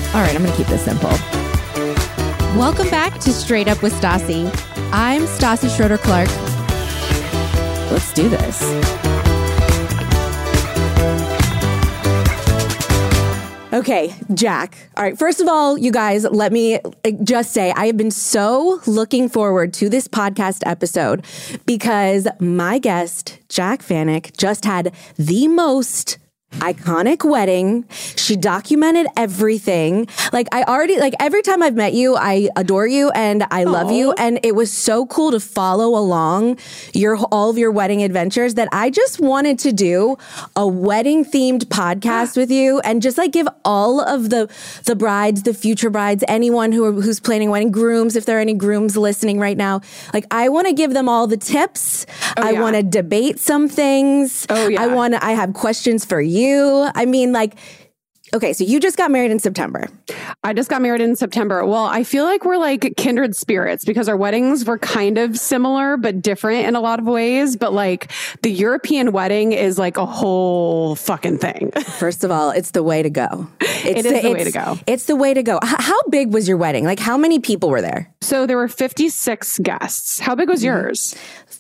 All right, I'm going to keep this simple. Welcome back to Straight Up with Stassi. I'm Stassi Schroeder-Clark. Let's do this. Okay, Jack. All right, first of all, you guys, let me just say I have been so looking forward to this podcast episode because my guest, Jac Vanek, just had the most iconic wedding. She documented everything. Every time I've met you, I adore you and I love you. And it was so cool to follow along all of your wedding adventures that I just wanted to do a wedding themed podcast with you and just give all of the brides, the future brides, anyone who's planning a wedding, grooms, if there are any grooms listening right now. I want to give them all the tips. I want to debate some things. I have questions for you. I mean, okay, so you just got married in September. I just got married in September. Well, I feel like we're kindred spirits because our weddings were kind of similar, but different in a lot of ways. But the European wedding is a whole fucking thing. First of all, it's the way to go. It's the way to go. It's the way to go. How big was your wedding? How many people were there? So there were 56 guests. How big was yours?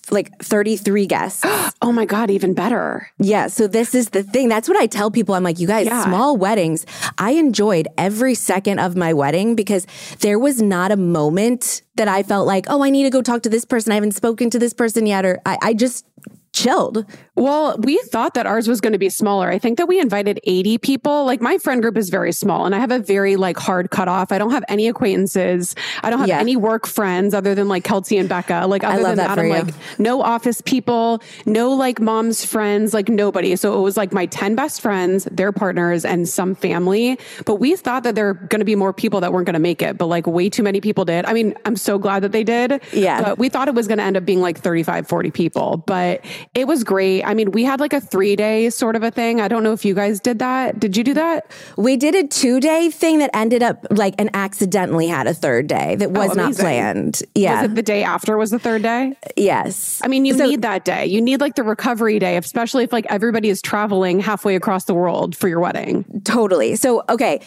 33 guests. Oh my God, even better. Yeah. So this is the thing. That's what I tell people. I'm you guys, small weddings. I enjoyed every second of my wedding because there was not a moment that I felt I need to go talk to this person. I haven't spoken to this person yet. Or I just chilled. Well, we thought that ours was going to be smaller. I think that we invited 80 people. My friend group is very small and I have a very hard cutoff. I don't have any acquaintances. I don't have any work friends other than Kelsey and Becca. Other than that, I'm no office people, no mom's friends, nobody. So it was my 10 best friends, their partners and some family. But we thought that there were going to be more people that weren't going to make it, but way too many people did. I mean, I'm so glad that they did. Yeah. But we thought it was going to end up being 35, 40 people, but it was great. I mean, we had a 3-day sort of a thing. I don't know if you guys did that. Did you do that? We did a 2-day thing that ended up and accidentally had a 3rd day that was not planned. Yeah. Was it the day after was the 3rd day? Yes. I mean, you need that day. You need the recovery day, especially if everybody is traveling halfway across the world for your wedding. Totally. So, okay.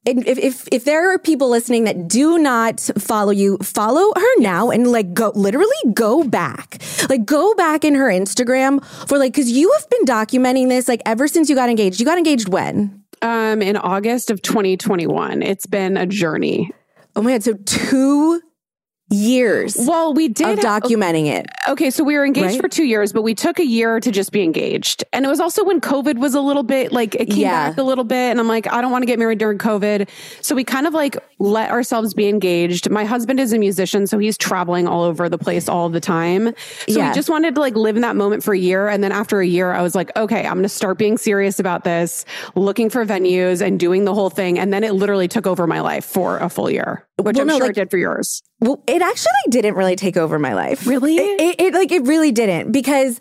If there are people listening that do not follow you, follow her now and go back. Go back in her Instagram for because you have been documenting this ever since you got engaged. You got engaged when? In August of 2021. It's been a journey. Oh my God. So 2 years. Well, we did of documenting it. Okay, so we were engaged for 2 years, but we took a year to just be engaged. And it was also when COVID was a little bit it came back a little bit. And I'm I don't want to get married during COVID. So we kind of let ourselves be engaged. My husband is a musician, so he's traveling all over the place all the time. So we just wanted to live in that moment for a year. And then after a year, I was okay, I'm going to start being serious about this, looking for venues and doing the whole thing. And then it literally took over my life for a full year, which I'm sure it did for yours. Well, it actually didn't really take over my life. Really? It really didn't because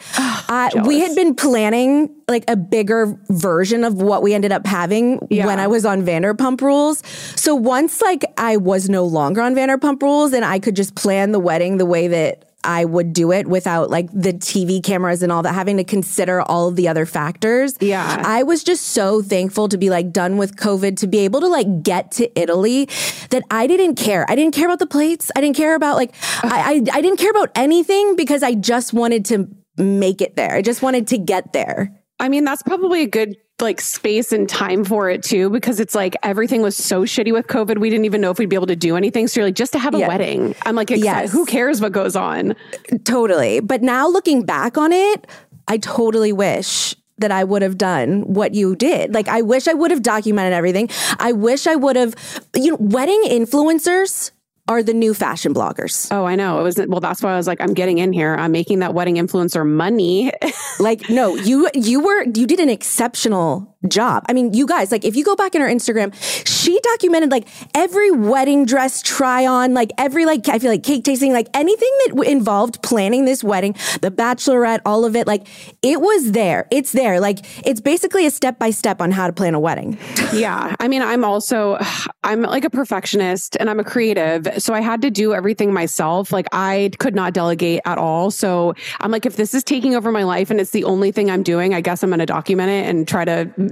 we had been planning a bigger version of what we ended up having when I was on Vanderpump Rules. So once I was no longer on Vanderpump Rules and I could just plan the wedding the way that I would do it without the TV cameras and all that, having to consider all of the other factors. Yeah. I was just so thankful to be done with COVID, to be able to get to Italy that I didn't care. I didn't care about the plates. I didn't care about I didn't care about anything because I just wanted to make it there. I just wanted to get there. I mean, that's probably a good space and time for it too, because it's everything was so shitty with COVID. We didn't even know if we'd be able to do anything. So you're just to have a wedding. I'm excited. Who cares what goes on? Totally. But now looking back on it, I totally wish that I would have done what you did. I wish I would have documented everything. I wish I would have, wedding influencers are the new fashion bloggers. Oh, I know. That's why I was I'm getting in here. I'm making that wedding influencer money. No, you did an exceptional job. I mean, you guys, if you go back in her Instagram, she documented every wedding dress try on, every I feel cake tasting, anything that involved planning this wedding, the bachelorette, all of it, it was there. It's there. It's basically a step-by-step on how to plan a wedding. Yeah. I mean, I'm a perfectionist and I'm a creative. So I had to do everything myself. I could not delegate at all. So I'm if this is taking over my life and it's the only thing I'm doing, I guess I'm going to document it and try to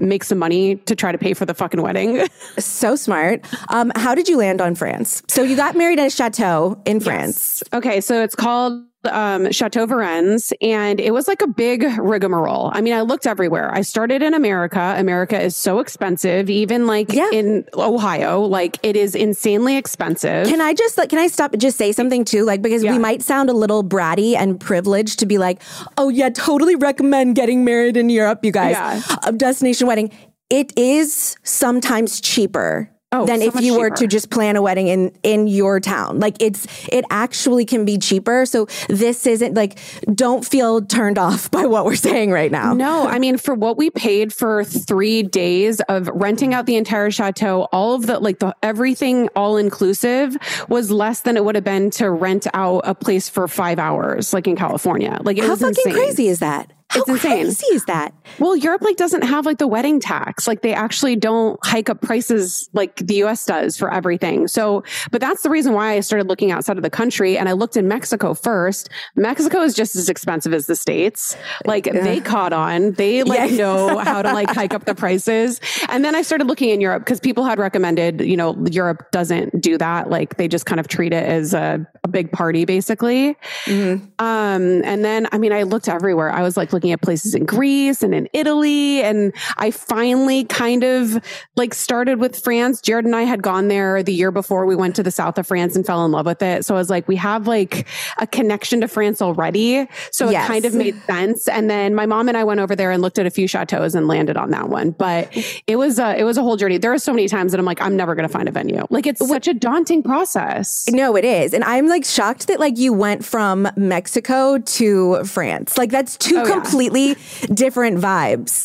make some money to try to pay for the fucking wedding. So smart. How did you land on France? So you got married at a chateau in France. Yes. Okay. So it's called Chateau Varennes, and it was like a big rigmarole. I mean, I looked everywhere. I started in America. America is so expensive, even like in Ohio, like it is insanely expensive. Can I stop and just say something too? Like, because we might sound a little bratty and privileged to be like, oh yeah, totally recommend getting married in Europe, you guys. A destination wedding. It is sometimes cheaper than if you were to just plan a wedding in your town. Like it actually can be cheaper. So this isn't like, don't feel turned off by what we're saying right now. No, I mean, for what we paid for 3 days of renting out the entire chateau, all of the everything all inclusive was less than it would have been to rent out a place for 5 hours, like in California. Like it was insane. How fucking crazy is that? It's insane. How crazy is that? Well, Europe doesn't have the wedding tax. Like they actually don't hike up prices like the US does for everything. So, but that's the reason why I started looking outside of the country, and I looked in Mexico first. Mexico is just as expensive as the States. Like they caught on. They know how to hike up the prices. And then I started looking in Europe because people had recommended, Europe doesn't do that. Like they just kind of treat it as a big party basically. Mm-hmm. And then, I mean, I looked everywhere. I was looking at places in Greece and in Italy. And I finally kind of started with France. Jared and I had gone there the year before. We went to the south of France and fell in love with it. So I was like, we have a connection to France already. So it kind of made sense. And then my mom and I went over there and looked at a few chateaus and landed on that one. But it was a whole journey. There are so many times that I'm like, I'm never going to find a venue. It's such a daunting process. No, it is. And I'm shocked that you went from Mexico to France. That's two completely different vibes.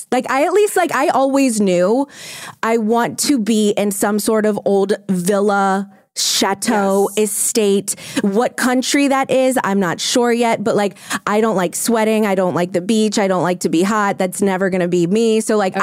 I always knew I want to be in some sort of old villa, chateau, estate. What country that is, I'm not sure yet, but I don't like sweating. I don't like the beach. I don't like to be hot. That's never going to be me. So I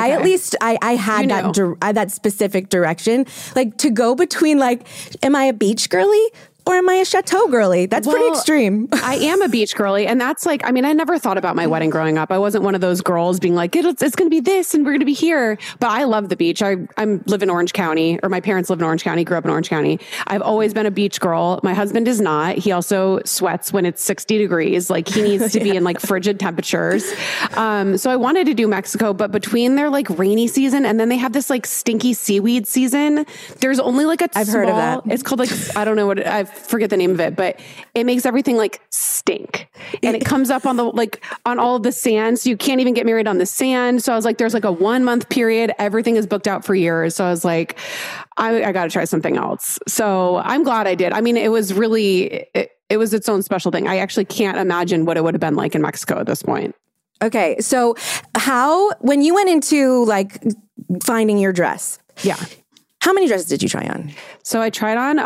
had that specific direction, to go between am I a beach girly? Or am I a chateau girly? That's pretty extreme. I am a beach girly. And that's I never thought about my wedding growing up. I wasn't one of those girls being like, it's going to be this and we're going to be here. But I love the beach. I live in Orange County, or my parents live in Orange County, grew up in Orange County. I've always been a beach girl. My husband is not. He also sweats when it's 60 degrees. He needs to be in frigid temperatures. So I wanted to do Mexico, but between their rainy season and then they have this stinky seaweed season, there's only I've heard of that. It's called I don't know what I forget the name of it, but it makes everything stink, and it comes up on the on all of the sand, so you can't even get married on the sand. So I was like, there's a 1 month period, everything is booked out for years. So I was like, I got to try something else. So I'm glad I did. I mean, it was really it was its own special thing. I actually can't imagine what it would have been like in Mexico at this point. Okay, so when you went into finding your dress, how many dresses did you try on? So I tried on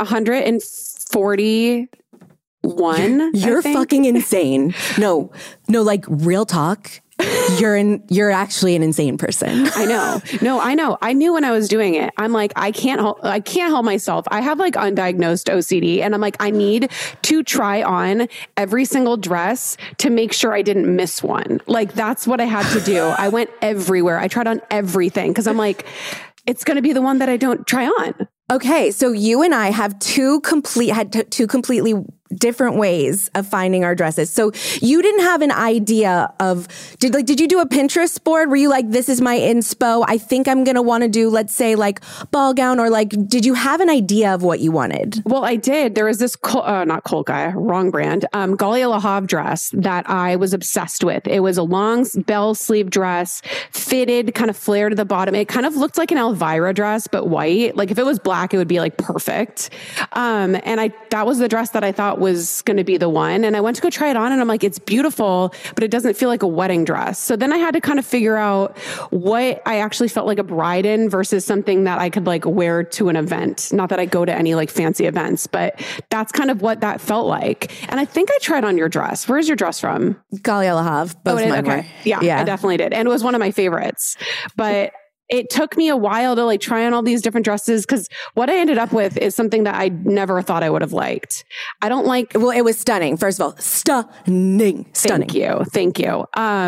141. You're fucking insane. No, real talk. You're actually an insane person. I know. No, I know. I knew when I was doing it. I'm like, I can't help myself. I have undiagnosed OCD, and I'm like, I need to try on every single dress to make sure I didn't miss one. That's what I had to do. I went everywhere. I tried on everything because I'm like, it's going to be the one that I don't try on. Okay, so you and I have two completely different ways of finding our dresses. So you didn't have an idea of, did you do a Pinterest board? Were you this is my inspo? I think I'm going to want to do, let's say ball gown, or did you have an idea of what you wanted? Well, I did. There was this, not Colca, wrong brand, Galia Le Havre dress that I was obsessed with. It was a long bell sleeve dress, fitted, kind of flared to the bottom. It kind of looked like an Elvira dress, but white. If it was black, it would be perfect. And that was the dress that I thought was going to be the one. And I went to go try it on, and I'm like, it's beautiful, but it doesn't feel like a wedding dress. So then I had to kind of figure out what I actually felt like a bride in versus something that I could wear to an event. Not that I go to any fancy events, but that's kind of what that felt like. And I think I tried on your dress. Where's your dress from? Galia Le Havre. Both mine were. Yeah, I definitely did. And it was one of my favorites. But it took me a while to like try on all these different dresses because what I ended up with is something that I never thought I would have liked. I don't like. Well, it was stunning. First of all, stunning. Thank you.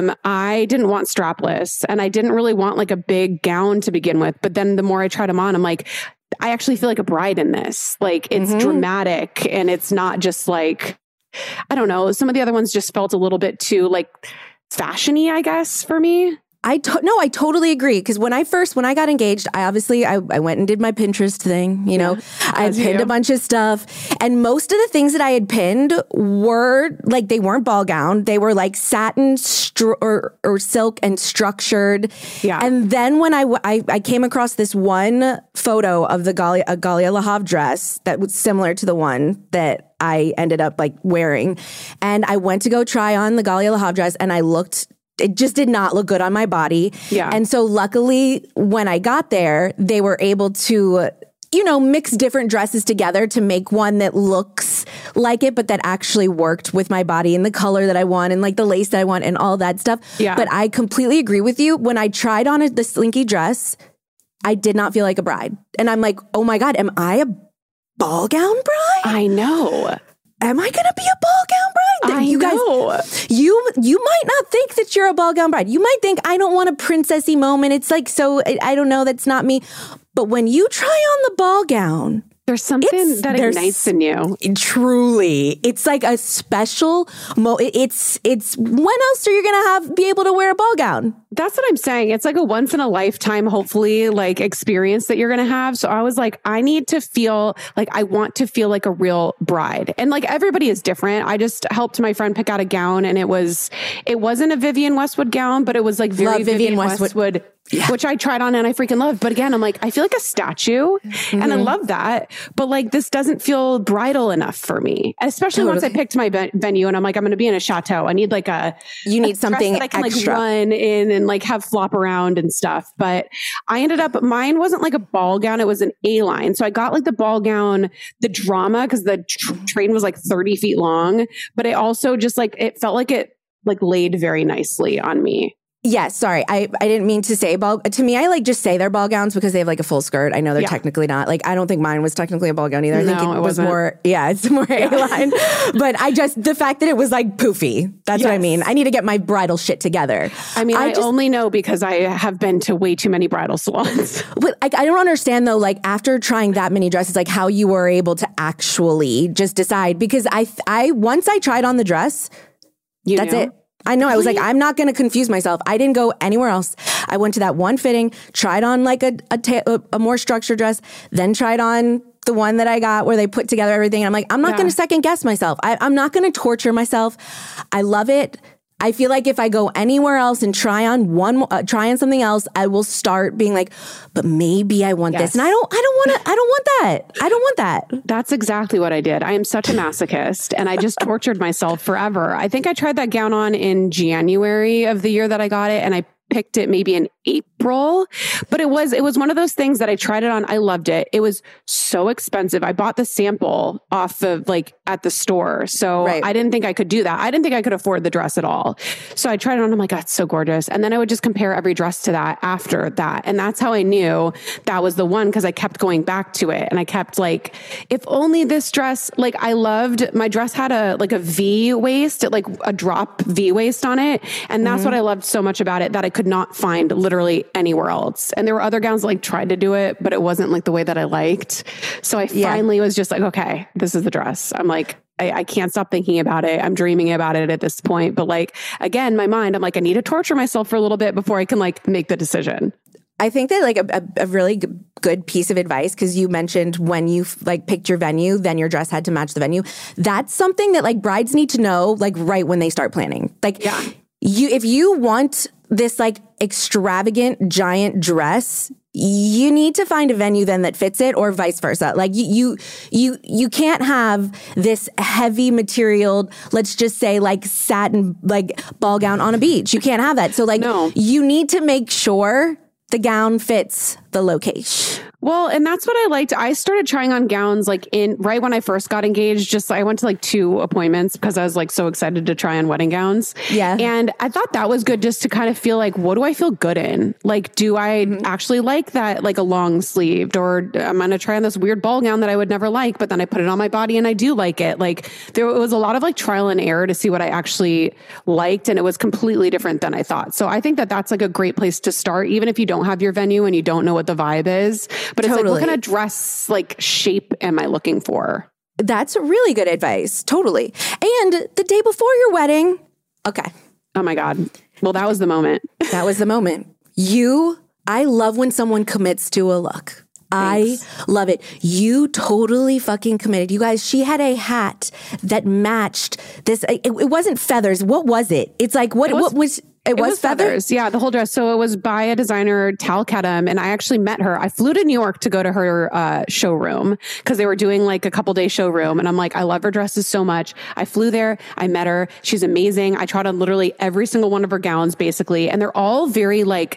I didn't want strapless and I didn't really want like a big gown to begin with. But then the more I tried them on, I'm like, I actually feel like a bride in this. Like it's dramatic and it's not just like, I don't know. Some of the other ones just felt a little bit too like fashiony, I guess, for me. I totally agree. Because when I got engaged, I went and did my Pinterest thing. You know, I pinned a bunch of stuff, and most of the things that I had pinned were like they weren't ball gown; they were like satin or silk and structured. Yeah. And then when I came across this one photo of the Galia Le Havre dress that was similar to the one that I ended up like wearing, and I went to go try on the Galia Le Havre dress, and it just did not look good on my body. Yeah. And so luckily when I got there, they were able to, you know, mix different dresses together to make one that looks like it, but that actually worked with my body and the color that I want and like the lace that I want and all that stuff. Yeah. But I completely agree with you. When I tried on the slinky dress, I did not feel like a bride. And I'm like, oh my God, am I a ball gown bride? I know. Am I going to be a ball gown bride? You know. Guys, you might not think that you're a ball gown bride. You might think, I don't want a princessy moment. It's like, so I don't know. That's not me. But when you try on the ball gown, there's something that ignites in you. Truly. It's like a special it's when else are you going to be able to wear a ball gown? That's what I'm saying. It's like a once in a lifetime, hopefully, like experience that you're going to have. So I was like, I need to feel like I want to feel like a real bride. And like everybody is different. I just helped my friend pick out a gown and it wasn't a Vivienne Westwood gown, but it was like very Vivienne Westwood. Yeah. Which I tried on and I freaking love. But again, I'm like, I feel like a statue and I love that. But like, this doesn't feel bridal enough for me, especially once I picked my venue and I'm like, I'm going to be in a chateau. I need like you need something that I can extra. Like run in and like have flop around and stuff. But I ended up, mine wasn't like a ball gown. It was an A-line. So I got like the ball gown, the drama, because the train was like 30 feet long, but it also just like, it felt like it like laid very nicely on me. Yes, sorry. I didn't mean to say ball. To me, I like just say they're ball gowns because they have like a full skirt. I know they're technically not. Like, I don't think mine was technically a ball gown either. I think it was more, it's more A-line. But the fact that it was like poofy. That's what I mean. I need to get my bridal shit together. I mean, I only know because I have been to way too many bridal salons. But I don't understand though, like after trying that many dresses, like how you were able to actually just decide. Because once I tried on the dress, that's it. I know. I was like, I'm not going to confuse myself. I didn't go anywhere else. I went to that one fitting, tried on like a more structured dress, then tried on the one that I got where they put together everything. And I'm like, I'm not going to second guess myself. I'm not going to torture myself. I love it. I feel like if I go anywhere else and try on something else, I will start being like, but maybe I want this. And I don't want that. That's exactly what I did. I am such a masochist and I just tortured myself forever. I think I tried that gown on in January of the year that I got it and I picked it maybe in April, but it was one of those things that I tried it on. I loved it. It was so expensive. I bought the sample off of like at the store. So I didn't think I could do that. I didn't think I could afford the dress at all. So I tried it on. I'm like, that's so gorgeous. And then I would just compare every dress to that after that. And that's how I knew that was the one because I kept going back to it. And I kept like, if only this dress, like I loved, my dress had a V waist, like a drop V waist on it. And that's what I loved so much about it that I could not find literally anywhere else. And there were other gowns that like tried to do it, but it wasn't like the way that I liked. So I finally was just like, okay, this is the dress. I'm like, I can't stop thinking about it. I'm dreaming about it at this point. But like, again, my mind, I'm like, I need to torture myself for a little bit before I can like make the decision. I think that like a really good piece of advice, because you mentioned when you like picked your venue, then your dress had to match the venue. That's something that like brides need to know like right when they start planning. Like if you want this like extravagant giant dress, you need to find a venue then that fits it, or vice versa. Like you can't have this heavy material, let's just say like satin, like ball gown on a beach. You can't have that. So like you need to make sure the gown fits the location. Well, and that's what I liked. I started trying on gowns like right when I first got engaged. Just I went to like 2 appointments because I was like so excited to try on wedding gowns. Yeah. And I thought that was good just to kind of feel like, what do I feel good in? Like, do I actually like that, like a long sleeved, or I'm going to try on this weird ball gown that I would never like, but then I put it on my body and I do like it. Like there was a lot of like trial and error to see what I actually liked. And it was completely different than I thought. So I think that that's like a great place to start, even if you don't have your venue and you don't know what the vibe is. But it's like, what kind of dress like shape am I looking for? That's really good advice. Totally. And the day before your wedding. Okay. Oh my God. Well, that was the moment. That was the moment. I love when someone commits to a look. Thanks. I love it. You totally fucking committed. You guys, she had a hat that matched this. It wasn't feathers. What was it? It's like, what was... It was feathers. Yeah, the whole dress. So it was by a designer, Tal Kedem, and I actually met her. I flew to New York to go to her showroom because they were doing like a couple day showroom. And I'm like, I love her dresses so much. I flew there. I met her. She's amazing. I tried on literally every single one of her gowns, basically. And they're all very like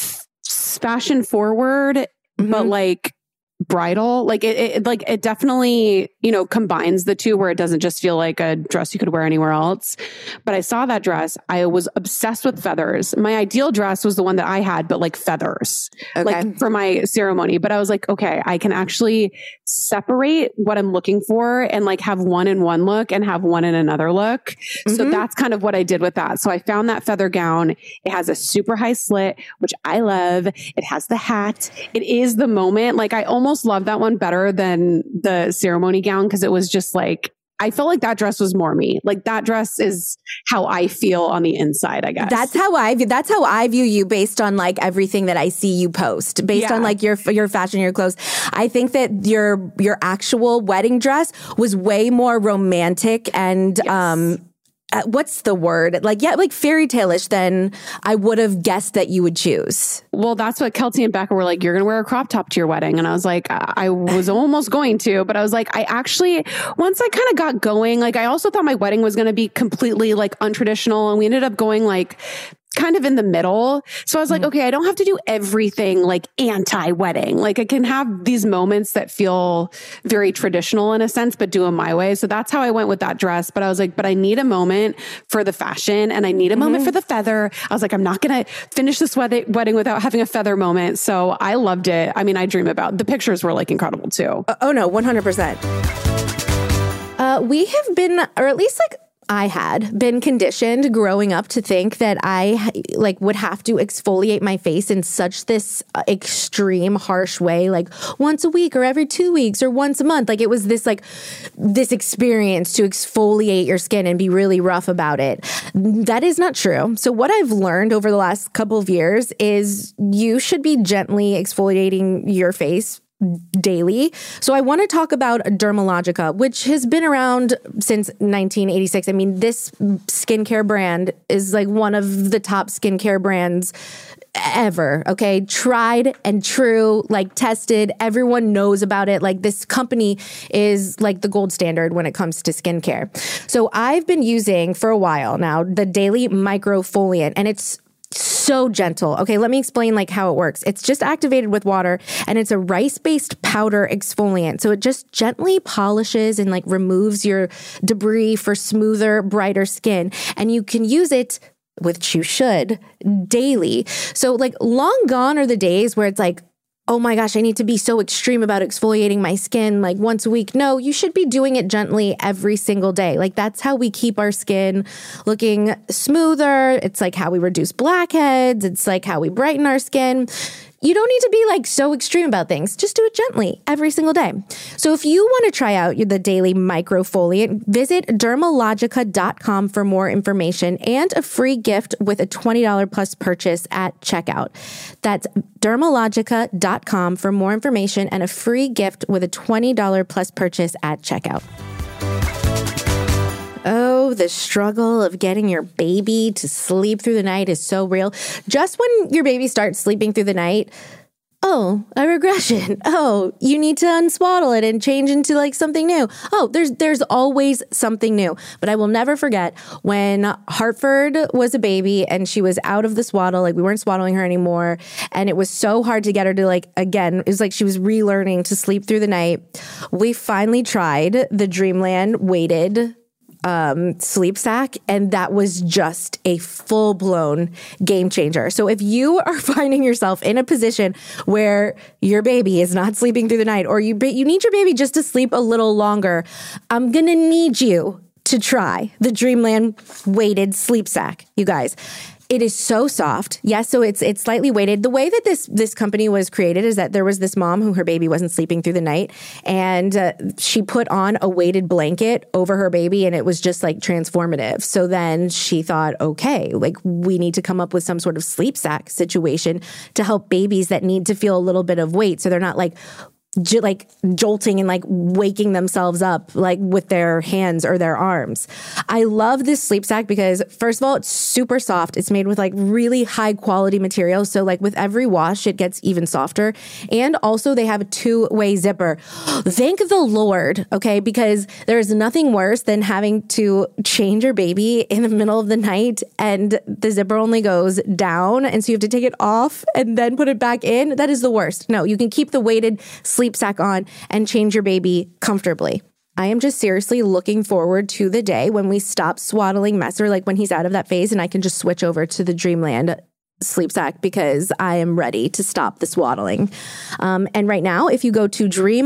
fashion forward, but like bridal. Like it definitely, combines the two where it doesn't just feel like a dress you could wear anywhere else. But I saw that dress. I was obsessed with feathers. My ideal dress was the one that I had, but like feathers, like for my ceremony. But I was like, okay, I can actually separate what I'm looking for and like have one in one look and have one in another look. So that's kind of what I did with that. So I found that feather gown. It has a super high slit, which I love. It has the hat. It is the moment. Like I almost love that one better than the ceremony gown because it was just like, I felt like that dress was more me. Like that dress is how I feel on the inside, I guess. That's how I view you based on like everything that I see you post, based on like your fashion, your clothes. I think that your actual wedding dress was way more romantic and what's the word? Like fairy tale-ish than I would have guessed that you would choose. Well, that's what Kelty and Becca were like, you're going to wear a crop top to your wedding. And I was like, I was almost going to, but I was like, I actually, once I kind of got going, like I also thought my wedding was going to be completely like untraditional. And we ended up going like kind of in the middle. So I was like, okay, I don't have to do everything like anti-wedding. Like I can have these moments that feel very traditional in a sense, but do them my way. So that's how I went with that dress. But I was like, but I need a moment for the fashion and I need a moment for the feather. I was like, I'm not going to finish this wedding without having a feather moment. So I loved it. I mean, I dream about the pictures were like incredible too. Oh no, 100%. We have been, or at least like I had been conditioned growing up to think that I like would have to exfoliate my face in such this extreme harsh way, like once a week or every 2 weeks or once a month. Like it was this experience to exfoliate your skin and be really rough about it. That is not true. So what I've learned over the last couple of years is you should be gently exfoliating your face daily. So I want to talk about Dermalogica, which has been around since 1986. I mean, this skincare brand is like one of the top skincare brands ever. Okay. Tried and true, like tested. Everyone knows about it. Like this company is like the gold standard when it comes to skincare. So I've been using for a while now the Daily Microfoliant, and it's so gentle. Okay, let me explain like how it works. It's just activated with water and it's a rice-based powder exfoliant. So it just gently polishes and like removes your debris for smoother, brighter skin. And you can use it, which you should, daily. So like long gone are the days where it's like, oh my gosh, I need to be so extreme about exfoliating my skin like once a week. No, you should be doing it gently every single day. Like that's how we keep our skin looking smoother. It's like how we reduce blackheads. It's like how we brighten our skin. You don't need to be like so extreme about things. Just do it gently every single day. So if you want to try out the Daily Microfoliant, visit Dermalogica.com for more information and a free gift with a $20 plus purchase at checkout. That's Dermalogica.com for more information and a free gift with a $20 plus purchase at checkout. Oh, the struggle of getting your baby to sleep through the night is so real. Just when your baby starts sleeping through the night, oh, a regression. Oh, you need to unswaddle it and change into like something new. Oh, there's always something new. But I will never forget when Hartford was a baby and she was out of the swaddle, like we weren't swaddling her anymore. And it was so hard to get her to like, again, it was like she was relearning to sleep through the night. We finally tried the Dreamland weighted sleep sack, and that was just a full-blown game changer. So if you are finding yourself in a position where your baby is not sleeping through the night, or you need your baby just to sleep a little longer, I'm gonna need you to try the Dreamland weighted sleep sack, you guys. It is so soft. Yes, so it's slightly weighted. The way that this company was created is that there was this mom who her baby wasn't sleeping through the night, and she put on a weighted blanket over her baby, and it was just like transformative. So then she thought, okay, like we need to come up with some sort of sleep sack situation to help babies that need to feel a little bit of weight, so they're not like jolting and like waking themselves up like with their hands or their arms. I love this sleep sack because first of all, it's super soft. It's made with like really high quality material. So like with every wash, it gets even softer. And also they have a 2-way zipper. Thank the Lord. Okay. Because there is nothing worse than having to change your baby in the middle of the night and the zipper only goes down. And so you have to take it off and then put it back in. That is the worst. No, you can keep the weighted sleep sack on and change your baby comfortably. I am just seriously looking forward to the day when we stop swaddling Messer, like when he's out of that phase and I can just switch over to the Dreamland sleep sack because I am ready to stop the swaddling. And right now, if you go to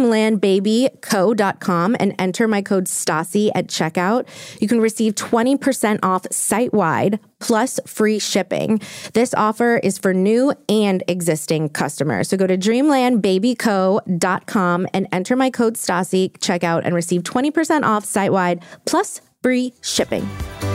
dreamlandbabyco.com and enter my code Stassi at checkout, you can receive 20% off site-wide plus free shipping. This offer is for new and existing customers. So go to dreamlandbabyco.com and enter my code Stassi, checkout, and receive 20% off site-wide plus free shipping.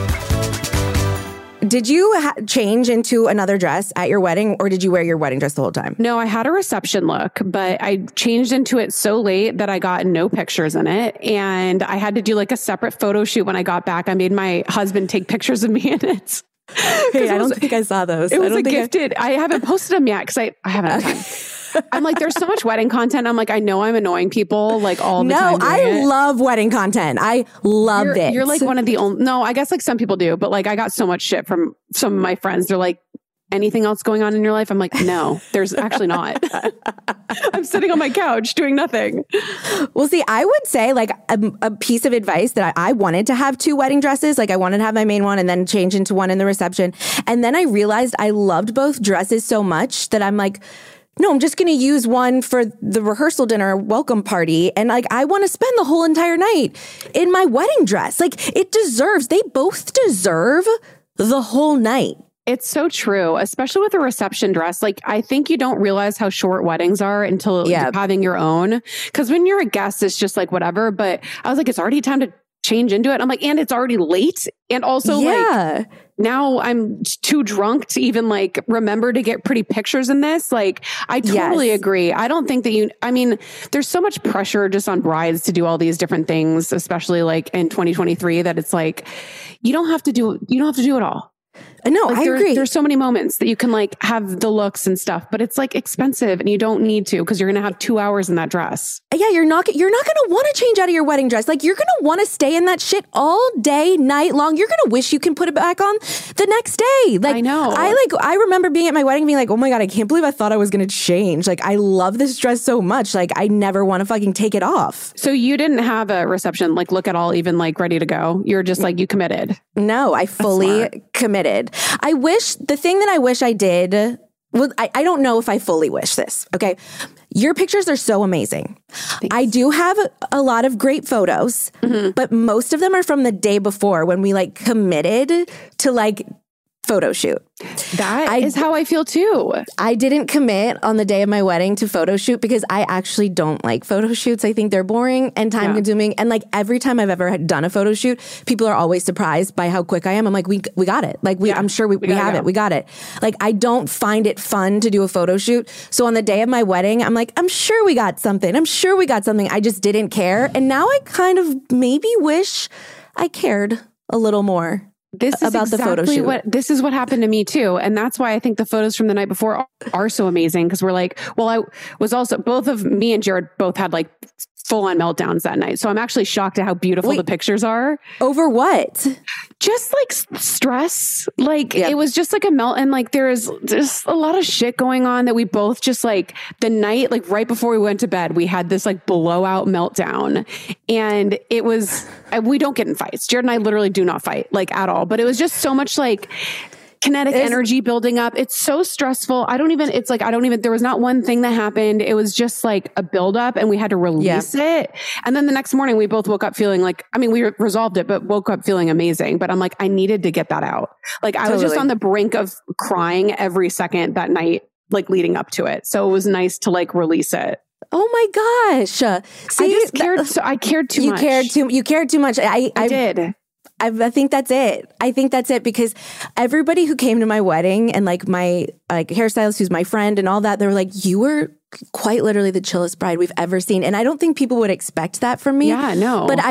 Did you change into another dress at your wedding, or did you wear your wedding dress the whole time? No, I had a reception look, but I changed into it so late that I got no pictures in it. And I had to do like a separate photo shoot when I got back. I made my husband take pictures of me in it. Hey, I don't think I saw those. It was gifted. I haven't posted them yet because I haven't had time. I'm like, there's so much wedding content. I'm like, I know I'm annoying people like all the time. No, I love wedding content. I loved it. You're like one of the only, no, I guess like some people do, but like I got so much shit from some of my friends. They're like, anything else going on in your life? I'm like, no, there's actually not. I'm sitting on my couch doing nothing. Well, see, I would say like a piece of advice that I wanted to have 2 wedding dresses. Like I wanted to have my main one and then change into one in the reception. And then I realized I loved both dresses so much that I'm like, no, I'm just going to use one for the rehearsal dinner welcome party. And like, I want to spend the whole entire night in my wedding dress. Like they both deserve the whole night. It's so true, especially with a reception dress. Like, I think you don't realize how short weddings are until you're having your own. Because when you're a guest, it's just like whatever. But I was like, it's already time to change into it. I'm like, and it's already late. And also like now I'm too drunk to even like remember to get pretty pictures in this. Like, I totally agree. I don't think that there's so much pressure just on brides to do all these different things, especially like in 2023, that it's like, you don't have to do it all. No, like I agree. There's so many moments that you can like have the looks and stuff, but it's like expensive and you don't need to because you're going to have 2 hours in that dress. Yeah, you're not going to want to change out of your wedding dress. Like you're going to want to stay in that shit all day, night long. You're going to wish you can put it back on the next day. Like I know. I remember being at my wedding being like, oh my God, I can't believe I thought I was going to change. Like I love this dress so much. Like I never want to fucking take it off. So you didn't have a reception, like look at all, even like ready to go. You're just like, you committed. No, I fully committed. The thing that I wish I did, well, I don't know if I fully wish this. Okay. Your pictures are so amazing. Thanks. I do have a lot of great photos, but most of them are from the day before when we like committed to like photo shoot. That is how I feel too. I didn't commit on the day of my wedding to photo shoot because I actually don't like photo shoots. I think they're boring and time consuming. And like every time I've ever done a photo shoot, people are always surprised by how quick I am. I'm like, we got it. Like I'm sure we have it. We got it. Like I don't find it fun to do a photo shoot. So on the day of my wedding, I'm like, I'm sure we got something. I just didn't care. And now I kind of maybe wish I cared a little more This is about exactly the photo shoot. This is what happened to me too. And that's why I think the photos from the night before are so amazing. Cause we're like, well, I was also, both of me and Jared both had like full on meltdowns that night. So I'm actually shocked at how beautiful the pictures are. Over what? Just like stress. Like it was just like a melt. And like there's a lot of shit going on that we both just like the night, like right before we went to bed, we had this like blowout meltdown. And it was, we don't get in fights. Jared and I literally do not fight like at all. But it was just so much like kinetic energy building up. It's so stressful. There was not one thing that happened. It was just like a buildup and we had to release it. And then the next morning we both woke up feeling like, I mean, we resolved it, but woke up feeling amazing. But I'm like, I needed to get that out. Like I was just on the brink of crying every second that night, like leading up to it. So it was nice to like release it. Oh my gosh. See, I cared too much. You cared too much. I did. I think that's it. I think that's it because everybody who came to my wedding and like my hairstylist, who's my friend and all that, they were like, you were quite literally the chillest bride we've ever seen. And I don't think people would expect that from me. Yeah, no. But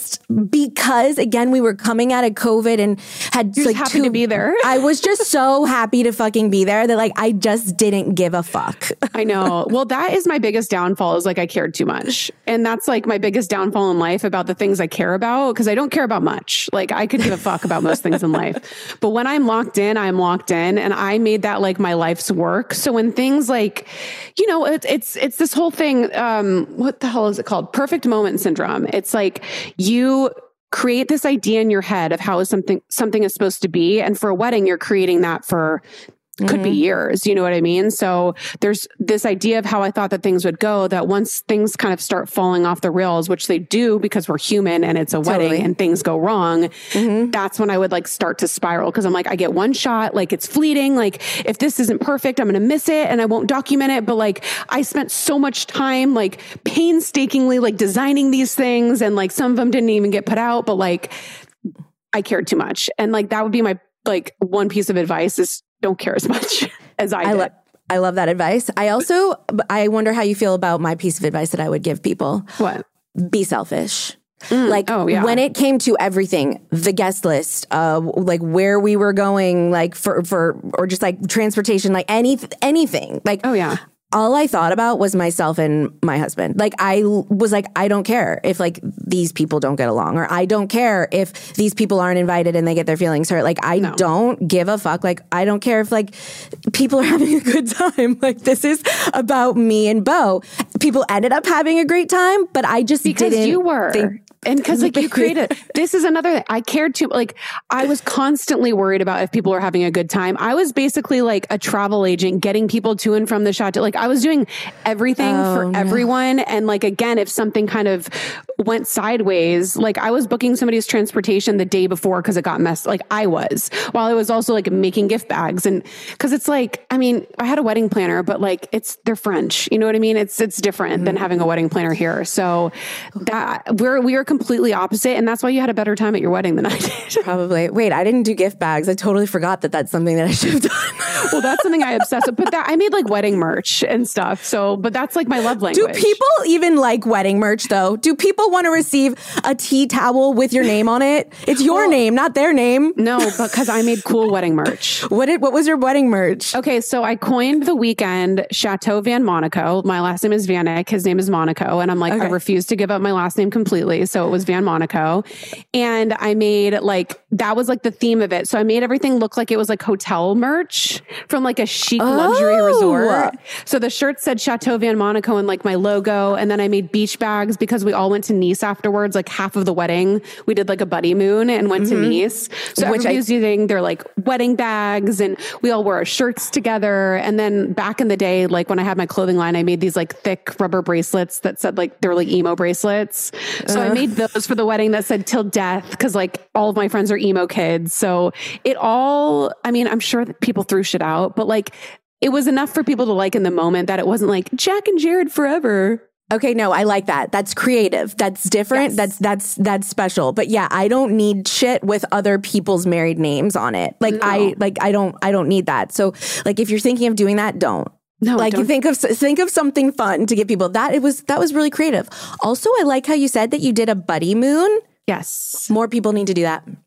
because again, we were coming out of COVID and had like happy to be there. I was just so happy to fucking be there that like, I just didn't give a fuck. I know. Well, that is my biggest downfall is like, I cared too much. And that's like my biggest downfall in life about the things I care about. Cause I don't care about much. Like I could give a fuck about most things in life, but when I'm locked in, I'm locked in and I made that like my life's work. So when things like, you know, it's this whole thing. What the hell is it called? Perfect moment syndrome. It's like you create this idea in your head of how something is supposed to be. And for a wedding, you're creating that for could be years, you know what I mean? So there's this idea of how I thought that things would go, that once things kind of start falling off the rails, which they do because we're human and it's a wedding and things go wrong, that's when I would like start to spiral. Cause I'm like, I get one shot, like it's fleeting. Like if this isn't perfect, I'm going to miss it and I won't document it. But like I spent so much time, like painstakingly, like designing these things and like some of them didn't even get put out, but like I cared too much. And like, that would be my like one piece of advice is don't care as much as I did. I love that advice. I wonder how you feel about my piece of advice that I would give people. What? Be selfish. When it came to everything, the guest list, like where we were going, like for or just like transportation, like anything. Like, oh yeah. All I thought about was myself and my husband. Like I was like, I don't care if like these people don't get along, or I don't care if these people aren't invited and they get their feelings hurt. Like I don't give a fuck. Like I don't care if like people are having a good time. Like this is about me and Beau. People ended up having a great time, but I just didn't. You were. And because like you created, this is another thing. I cared too, like I was constantly worried about if people were having a good time. I was basically like a travel agent getting people to and from the chateau. Like I was doing everything for everyone. And like, again, if something kind of went sideways, like I was booking somebody's transportation the day before because it got messed. Like I was, while I was also like making gift bags. And cause it's like, I mean, I had a wedding planner, but like they're French, you know what I mean? It's different than having a wedding planner here. So that we are completely opposite. And that's why you had a better time at your wedding than I did. Probably. Wait, I didn't do gift bags. I totally forgot that that's something that I should have done. Well, that's something I obsess with. But I made like wedding merch and stuff. So, but that's like my love language. Do people even like wedding merch though? Do people want to receive a tea towel with your name on it? It's your name, not their name. No, because I made cool wedding merch. What was your wedding merch? Okay, so I coined the weekend Chateau Van Monaco. My last name is Vanek. His name is Monaco. And I'm like, I refuse to give up my last name completely. So it was Van Monaco. And I made like, that was like the theme of it. So I made everything look like it was like hotel merch from like a chic luxury resort. So the shirt said Chateau Van Monaco and like my logo. And then I made beach bags because we all went to Nice afterwards. Like half of the wedding, we did like a buddy moon and went to Nice. So everybody was using their like wedding bags and we all wore our shirts together. And then back in the day, like when I had my clothing line, I made these like thick rubber bracelets that said like, they were like emo bracelets. So I made those for the wedding that said till death. Cause like all of my friends are emo kids. So it all, I mean, I'm sure that people threw shit out, but like it was enough for people to like in the moment that it wasn't like Jack and Jared forever. Okay, no, I like that. That's creative. That's different. Yes. That's special. But yeah, I don't need shit with other people's married names on it. Like I don't need that. So like if you're thinking of doing that, don't. No, like don't. Think of something fun to give people. That was really creative. Also, I like how you said that you did a buddy moon. Yes. More people need to do that.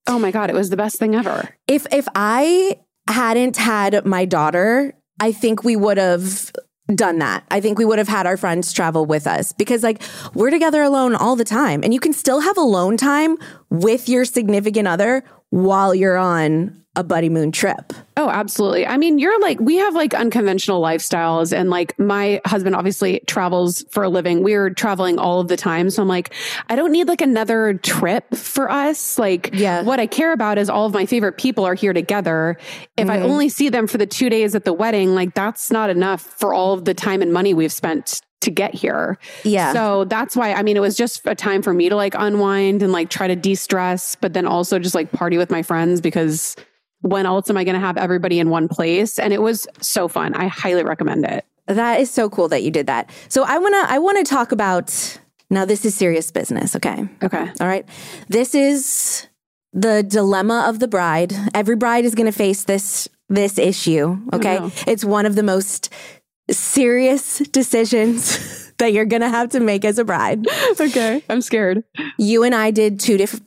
Oh my God, it was the best thing ever. If I hadn't had my daughter, I think we would have done that. I think we would have had our friends travel with us because like we're together alone all the time and you can still have alone time with your significant other while you're on a Buddy Moon trip. Oh, absolutely. I mean, we have like unconventional lifestyles and like my husband obviously travels for a living. We're traveling all of the time. So I'm like, I don't need like another trip for us. Like what I care about is all of my favorite people are here together. If I only see them for the 2 days at the wedding, like that's not enough for all of the time and money we've spent to get here. Yeah. So that's why, I mean, it was just a time for me to like unwind and like try to de-stress, but then also just like party with my friends because when else am I going to have everybody in one place? And it was so fun. I highly recommend it. That is so cool that you did that. So I want to talk about, now this is serious business. Okay. Okay. All right. This is the dilemma of the bride. Every bride is going to face this issue. Okay. Oh, no. It's one of the most serious decisions that you're going to have to make as a bride. Okay. I'm scared. You and I did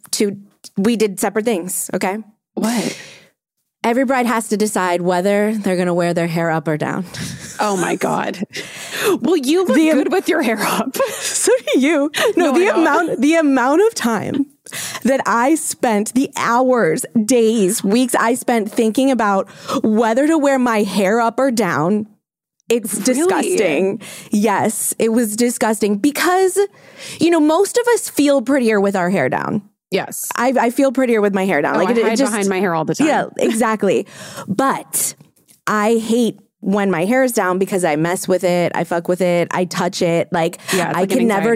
we did separate things. Okay. What? Every bride has to decide whether they're going to wear their hair up or down. Oh my God. Well, you look good with your hair up. So do you. No, the amount of time that I spent, the hours, days, weeks I spent thinking about whether to wear my hair up or down. It's disgusting. Yes, it was disgusting because, most of us feel prettier with our hair down. Yes. I feel prettier with my hair down. I hide behind my hair all the time. Yeah, exactly. But I hate when my hair is down because I mess with it. I fuck with it. I touch it. Like, I can never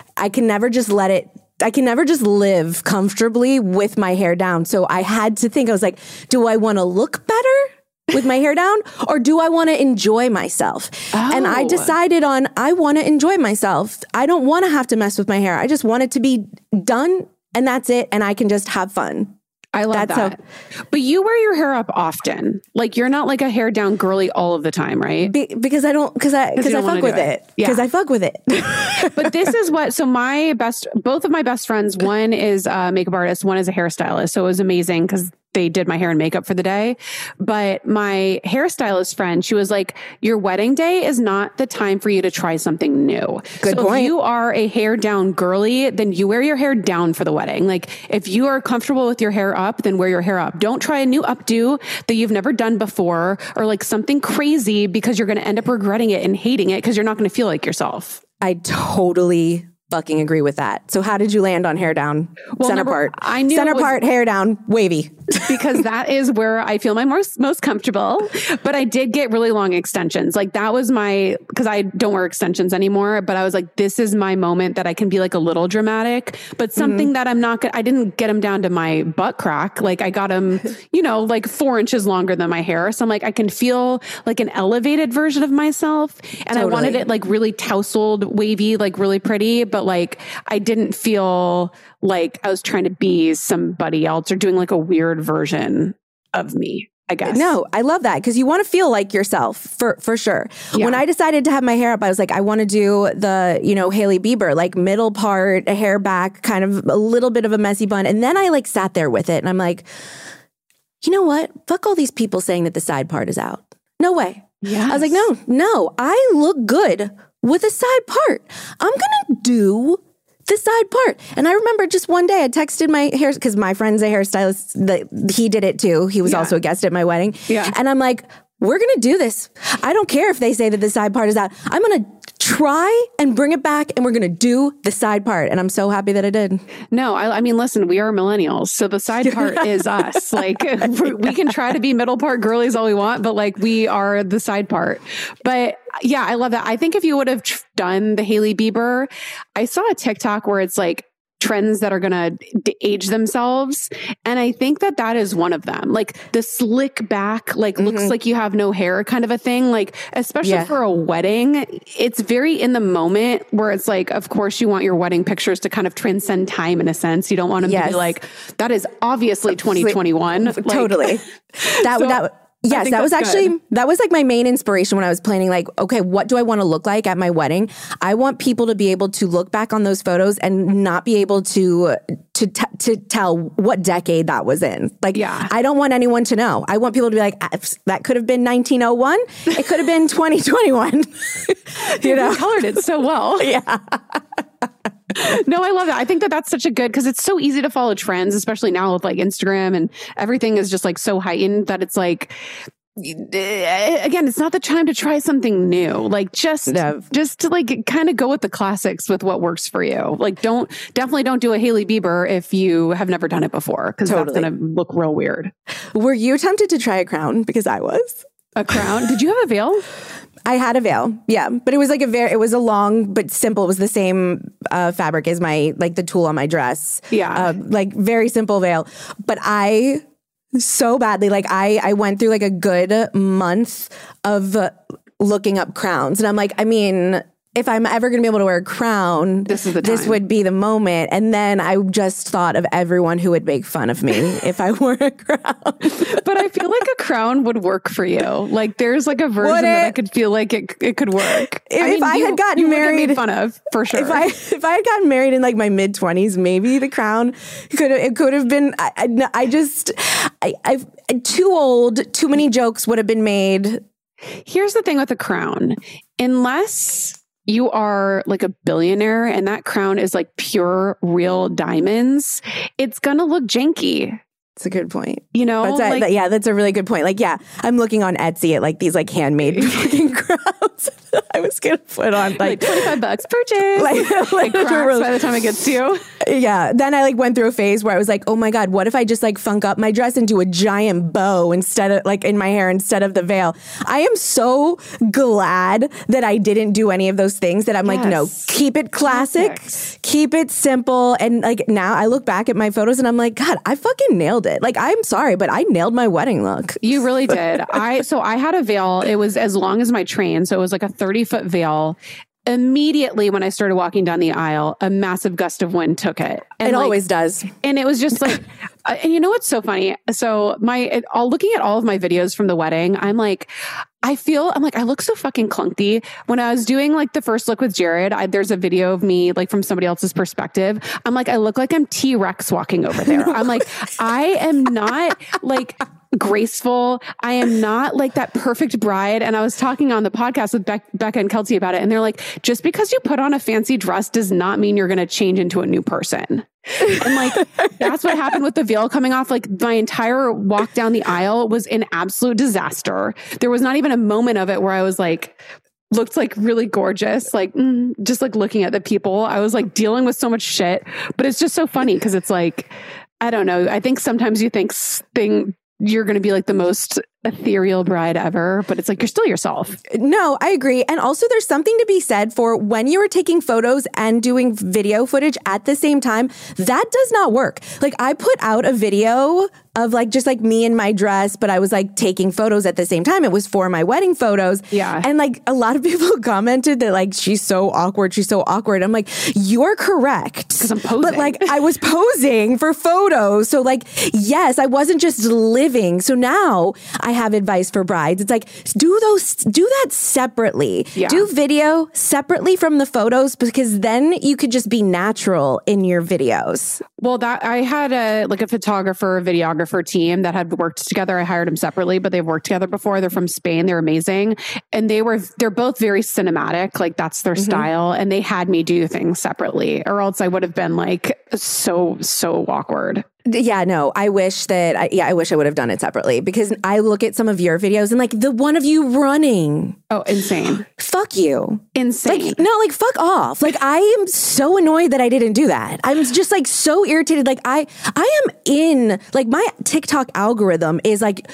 just I can never just live comfortably with my hair down. So I had to think, I was like, do I want to look better with my hair down or do I want to enjoy myself? And I decided I want to enjoy myself. I don't want to have to mess with my hair. I just want it to be done. And that's it. And I can just have fun. I love that. But you wear your hair up often. Like you're not like a hair down girly all of the time, right? Because I fuck with it. Because I fuck with it. But this is both of my best friends, one is a makeup artist, one is a hairstylist. So it was amazing because they did my hair and makeup for the day. But my hairstylist friend, she was like, your wedding day is not the time for you to try something new. Good point. If you are a hair down girly, then you wear your hair down for the wedding. Like if you are comfortable with your hair up, then wear your hair up. Don't try a new updo that you've never done before or like something crazy because you're going to end up regretting it and hating it because you're not going to feel like yourself. I totally fucking agree with that. So how did you land on hair down? Well, center part. I knew center part, hair down, wavy. Because that is where I feel my most comfortable. But I did get really long extensions. Like that was because I don't wear extensions anymore, but I was like, this is my moment that I can be like a little dramatic, but something that I didn't get them down to my butt crack. Like I got them, like 4 inches longer than my hair. So I'm like, I can feel like an elevated version of myself. And I wanted it like really tousled, wavy, like really pretty, but like I didn't feel like I was trying to be somebody else or doing like a weird version of me, I guess. No, I love that because you want to feel like yourself for sure. Yeah. When I decided to have my hair up, I was like, I want to do the, Hailey Bieber, like middle part, a hair back, kind of a little bit of a messy bun. And then I like sat there with it and I'm like, you know what? Fuck all these people saying that the side part is out. No way. Yes. I was like, no, I look good with a side part. I'm going to do the side part. And I remember just one day I texted my hair, because my friend's a hairstylist, he did it too. He was also a guest at my wedding. Yeah. And I'm like, we're going to do this. I don't care if they say that the side part is out. I'm going to try and bring it back and we're going to do the side part. And I'm so happy that I did. No, I mean, listen, we are millennials. So the side part is us. Like we can try to be middle part girlies all we want, but like we are the side part. But yeah, I love that. I think if you would have done the Hailey Bieber, I saw a TikTok where it's like trends that are going to age themselves. And I think that is one of them. Like the slick back, like looks like you have no hair kind of a thing. Like, especially for a wedding, it's very in the moment where it's like, of course you want your wedding pictures to kind of transcend time in a sense. You don't want them to be like, that is obviously 2021. Totally. Yes, that was actually, that was like my main inspiration when I was planning, like, okay, what do I want to look like at my wedding? I want people to be able to look back on those photos and not be able to tell what decade that was in. Like, I don't want anyone to know. I want people to be like, that could have been 1901. It could have been 2021. You know, colored it so well. Yeah. No, I love that. I think that that's such a good, because it's so easy to follow trends, especially now with like Instagram and everything is just like so heightened that it's like, again, it's not the time to try something new. Like just to like kind of go with the classics with what works for you. Like definitely don't do a Hailey Bieber if you have never done it before, because that's going to look real weird. Were you tempted to try a crown? Because I was. A crown? Did you have a veil? I had a veil, yeah, but it was like it was a long but simple. It was the same fabric as my, like the tulle on my dress. Yeah, like very simple veil. But I so badly, like I went through like a good month of looking up crowns, and I'm like, I mean, if I'm ever going to be able to wear a crown, this is the time. This would be the moment. And then I just thought of everyone who would make fun of me if I wore a crown. But I feel like a crown would work for you. Like there's like a version that I could feel like it could work. If I had gotten married, get made fun of for sure. If I had gotten married in like my mid-20s, maybe the crown could have been. I've too old. Too many jokes would have been made. Here's the thing with a crown, unless you are like a billionaire and that crown is like pure real diamonds, it's gonna look janky. It's a good point. You know, that's a really good point. Like, yeah, I'm looking on Etsy at like these like handmade fucking crowns. I was gonna put on like $25 purchase. Like cracks by the time it gets to you. Yeah. Then I like went through a phase where I was like, oh my God, what if I just like funk up my dress and do a giant bow instead of like in my hair instead of the veil? I am so glad that I didn't do any of those things, that I'm like, no, keep it classic, keep it simple. And like now I look back at my photos and I'm like, God, I fucking nailed it. Like, I'm sorry, but I nailed my wedding look. You really did. I had a veil. It was as long as my train. So it was like a 30-foot veil. Immediately when I started walking down the aisle, a massive gust of wind took it. And it always does. And it was just like, and you know what's so funny? So looking at all of my videos from the wedding, I'm like, I look so fucking clunky. When I was doing like the first look with Jared, there's a video of me like from somebody else's perspective. I'm like, I look like I'm T-Rex walking over there. I'm like, I am not like graceful. I am not like that perfect bride. And I was talking on the podcast with Becca and Kelsey about it. And they're like, just because you put on a fancy dress does not mean you're going to change into a new person. And like, that's what happened with the veil coming off. Like my entire walk down the aisle was an absolute disaster. There was not even a moment of it where I was like, looked like really gorgeous, like just like looking at the people. I was like dealing with so much shit, but it's just so funny because it's like, I don't know. I think sometimes you think you're going to be like the most ethereal bride ever, but it's like, you're still yourself. No, I agree. And also there's something to be said for when you are taking photos and doing video footage at the same time, that does not work. Like I put out a video of like, just like me in my dress, but I was like taking photos at the same time. It was for my wedding photos. Yeah. And like a lot of people commented that like, she's so awkward. She's so awkward. I'm like, you're correct. Because I'm posing. But like I was posing for photos. So like, yes, I wasn't just living. So now I have advice for brides. It's like, do that separately. Yeah. Do video separately from the photos, because then you could just be natural in your videos. Well, that I had a photographer, videographer team that had worked together. I hired them separately, but they've worked together before. They're from Spain. They're amazing. And they're both very cinematic. Like that's their style. And they had me do things separately, or else I would have been like so awkward. Yeah, no, I wish I would have done it separately, because I look at some of your videos and like the one of you running. Oh, insane. Fuck you. Insane. Like fuck off. Like I am so annoyed that I didn't do that. I'm just like so irritated. Like I am in like my TikTok algorithm is like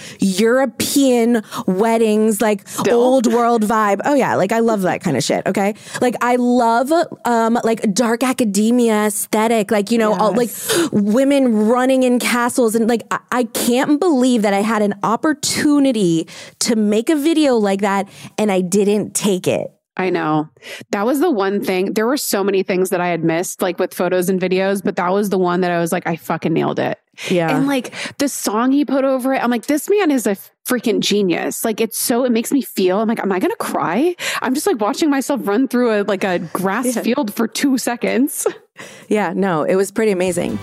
European weddings, like old world vibe. Oh yeah. Like I love that kind of shit. Okay. Like I love like dark academia aesthetic, like, you know, all, like women running in castles, and like I can't believe that I had an opportunity to make a video like that and I didn't take it. I know. That was the one thing. There were so many things that I had missed, like with photos and videos, but that was the one that I was like, I fucking nailed it. Yeah. And like the song he put over it, I'm like, this man is a freaking genius. Like it makes me feel, I'm like, am I going to cry? I'm just like watching myself run through a grass field for 2 seconds. Yeah, no, it was pretty amazing.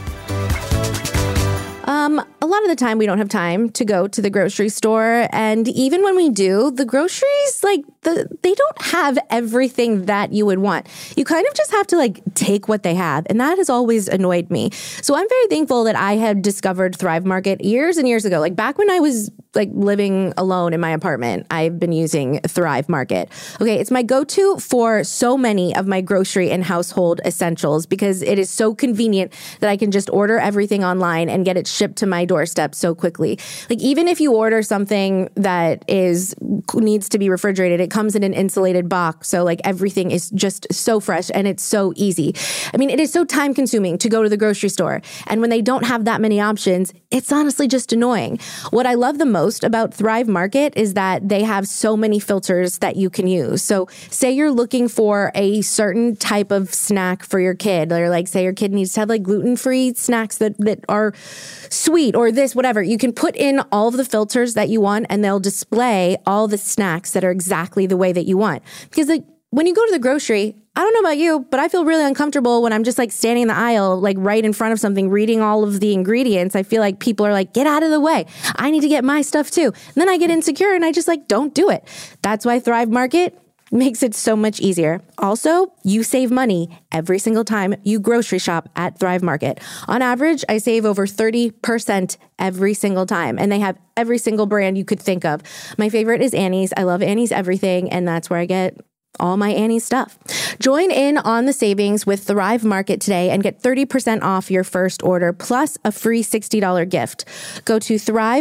A lot of the time we don't have time to go to the grocery store. And even when we do, the groceries, they don't have everything that you would want. You kind of just have to take what they have. And that has always annoyed me. So I'm very thankful that I had discovered Thrive Market years and years ago. Like back when I was living alone in my apartment, I've been using Thrive Market. Okay, it's my go-to for so many of my grocery and household essentials because it is so convenient that I can just order everything online and get it shipped to my doorstep so quickly. Like even if you order something that needs to be refrigerated, it comes in an insulated box. So everything is just so fresh and it's so easy. I mean, it is so time consuming to go to the grocery store. And when they don't have that many options, it's honestly just annoying. What I love the most about Thrive Market is that they have so many filters that you can use. So say you're looking for a certain type of snack for your kid, or say your kid needs to have gluten-free snacks that are sweet or this, whatever. You can put in all of the filters that you want and they'll display all the snacks that are exactly the way that you want. Because when you go to the grocery, I don't know about you, but I feel really uncomfortable when I'm just standing in the aisle, right in front of something, reading all of the ingredients. I feel like people are get out of the way. I need to get my stuff too. And then I get insecure and I just don't do it. That's why Thrive Market makes it so much easier. Also, you save money every single time you grocery shop at Thrive Market. On average, I save over 30% every single time, and they have every single brand you could think of. My favorite is Annie's. I love Annie's everything, and that's where I get all my Annie stuff. Join in on the savings with Thrive Market today and get 30% off your first order plus a free $60 gift. Go to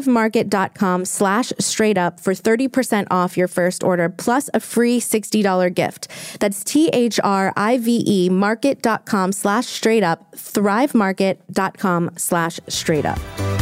thrivemarket.com/straightup for 30% off your first order plus a free $60 gift. That's THRIVE market.com/straightup, thrivemarket.com/straightup.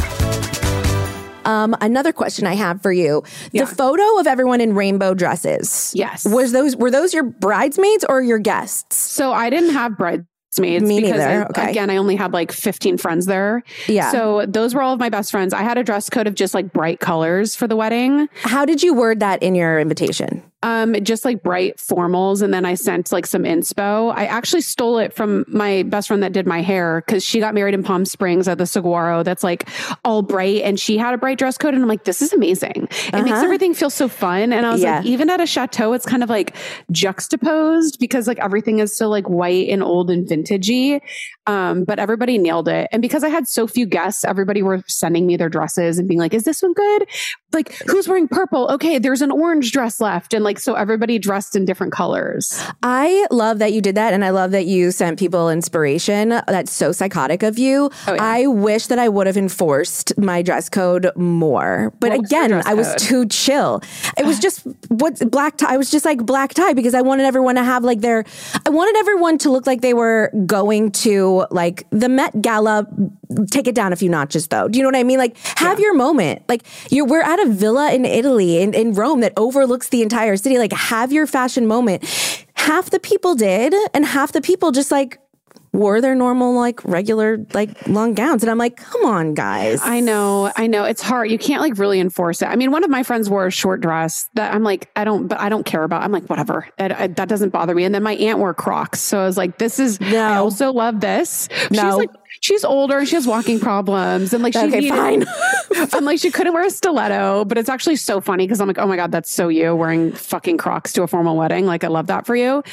Another question I have for you. Yeah. The photo of everyone in rainbow dresses. Yes. Were those your bridesmaids or your guests? So I didn't have bridesmaids. Me neither. Again, I only had 15 friends there. Yeah. So those were all of my best friends. I had a dress code of just bright colors for the wedding. How did you word that in your invitation? Just bright formals. And then I sent some inspo. I actually stole it from my best friend that did my hair because she got married in Palm Springs at the Saguaro. That's all bright. And she had a bright dress code. And I'm this is amazing. It makes everything feel so fun. And I was even at a chateau, it's kind of juxtaposed because everything is so white and old and vintagey. But everybody nailed it. And because I had so few guests, everybody were sending me their dresses and being is this one good? Who's wearing purple? Okay, there's an orange dress left. And so everybody dressed in different colors. I love that you did that. And I love that you sent people inspiration. That's so psychotic of you. Oh, yeah. I wish that I would have enforced my dress code more. But again, I was too chill. It was just black tie. I was just black tie because I wanted everyone to have I wanted everyone to look like they were going to the Met Gala. Take it down a few notches though. Do you know what I mean? Have your moment. We're at a villa in Italy, in Rome that overlooks the entire city. Have your fashion moment. Half the people did, and half the people just wore their normal, regular, long gowns. And I'm come on, guys. I know. It's hard. You can't really enforce it. I mean, one of my friends wore a short dress that I'm I don't care about. I'm whatever. That doesn't bother me. And then my aunt wore Crocs. So I was I also love this. No. She's older. She has walking problems. And fine. And she couldn't wear a stiletto, but it's actually so funny because I'm oh my God, that's so you wearing fucking Crocs to a formal wedding. I love that for you.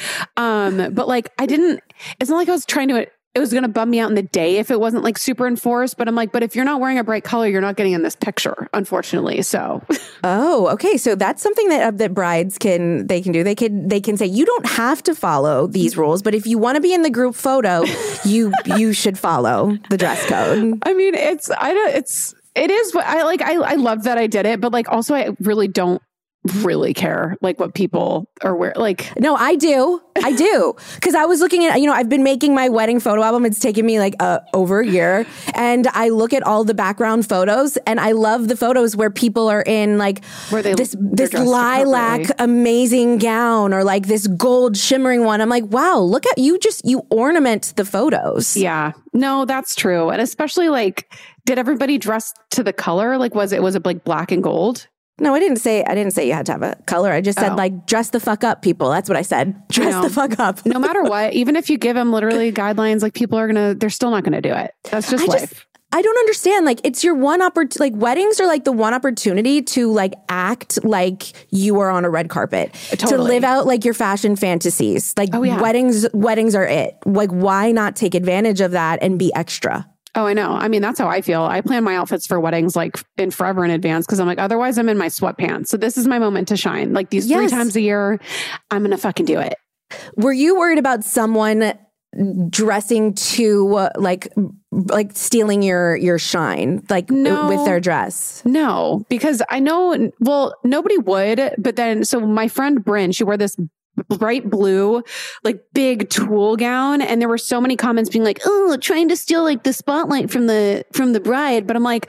But it's not I was trying to, it was going to bum me out in the day if it wasn't super enforced, but I'm but if you're not wearing a bright color, you're not getting in this picture, unfortunately. So. Oh, okay. So that's something that brides can do. They can say, you don't have to follow these rules, but if you want to be in the group photo, you should follow the dress code. I mean, it is what I love that I did it, but also I really don't really care like what people are wearing. Like, no, I do. Cause I was looking at, I've been making my wedding photo album. It's taken me like over a year. And I look at all the background photos and I love the photos where people are in like this lilac amazing gown or like this gold shimmering one. I'm like, wow, look at you ornament the photos. Yeah, no, that's true. And especially like, did everybody dress to the color? Like, was it like black and gold? No, I didn't say you had to have a color. I just said like, dress the fuck up, people. That's what I said. Dress the fuck up. No matter what, even if you give them literally guidelines, like people they're still not going to do it. That's just life. I don't understand. Like, it's your one opportunity. Like, weddings are like the one opportunity to like act like you are on a red carpet, to live out like your fashion fantasies. Like, weddings are it. Like, why not take advantage of that and be extra? Oh, I know. I mean, that's how I feel. I plan my outfits for weddings like in forever in advance because I'm like, otherwise I'm in my sweatpants. So this is my moment to shine. Like these 3 times a year, I'm going to fucking do it. Were you worried about someone dressing to like stealing your shine, like with their dress? No, because I know, well, nobody would. But then, so my friend Bryn, she wore this bright blue, like big tulle gown. And there were so many comments being like, oh, trying to steal like the spotlight from the bride. But I'm like,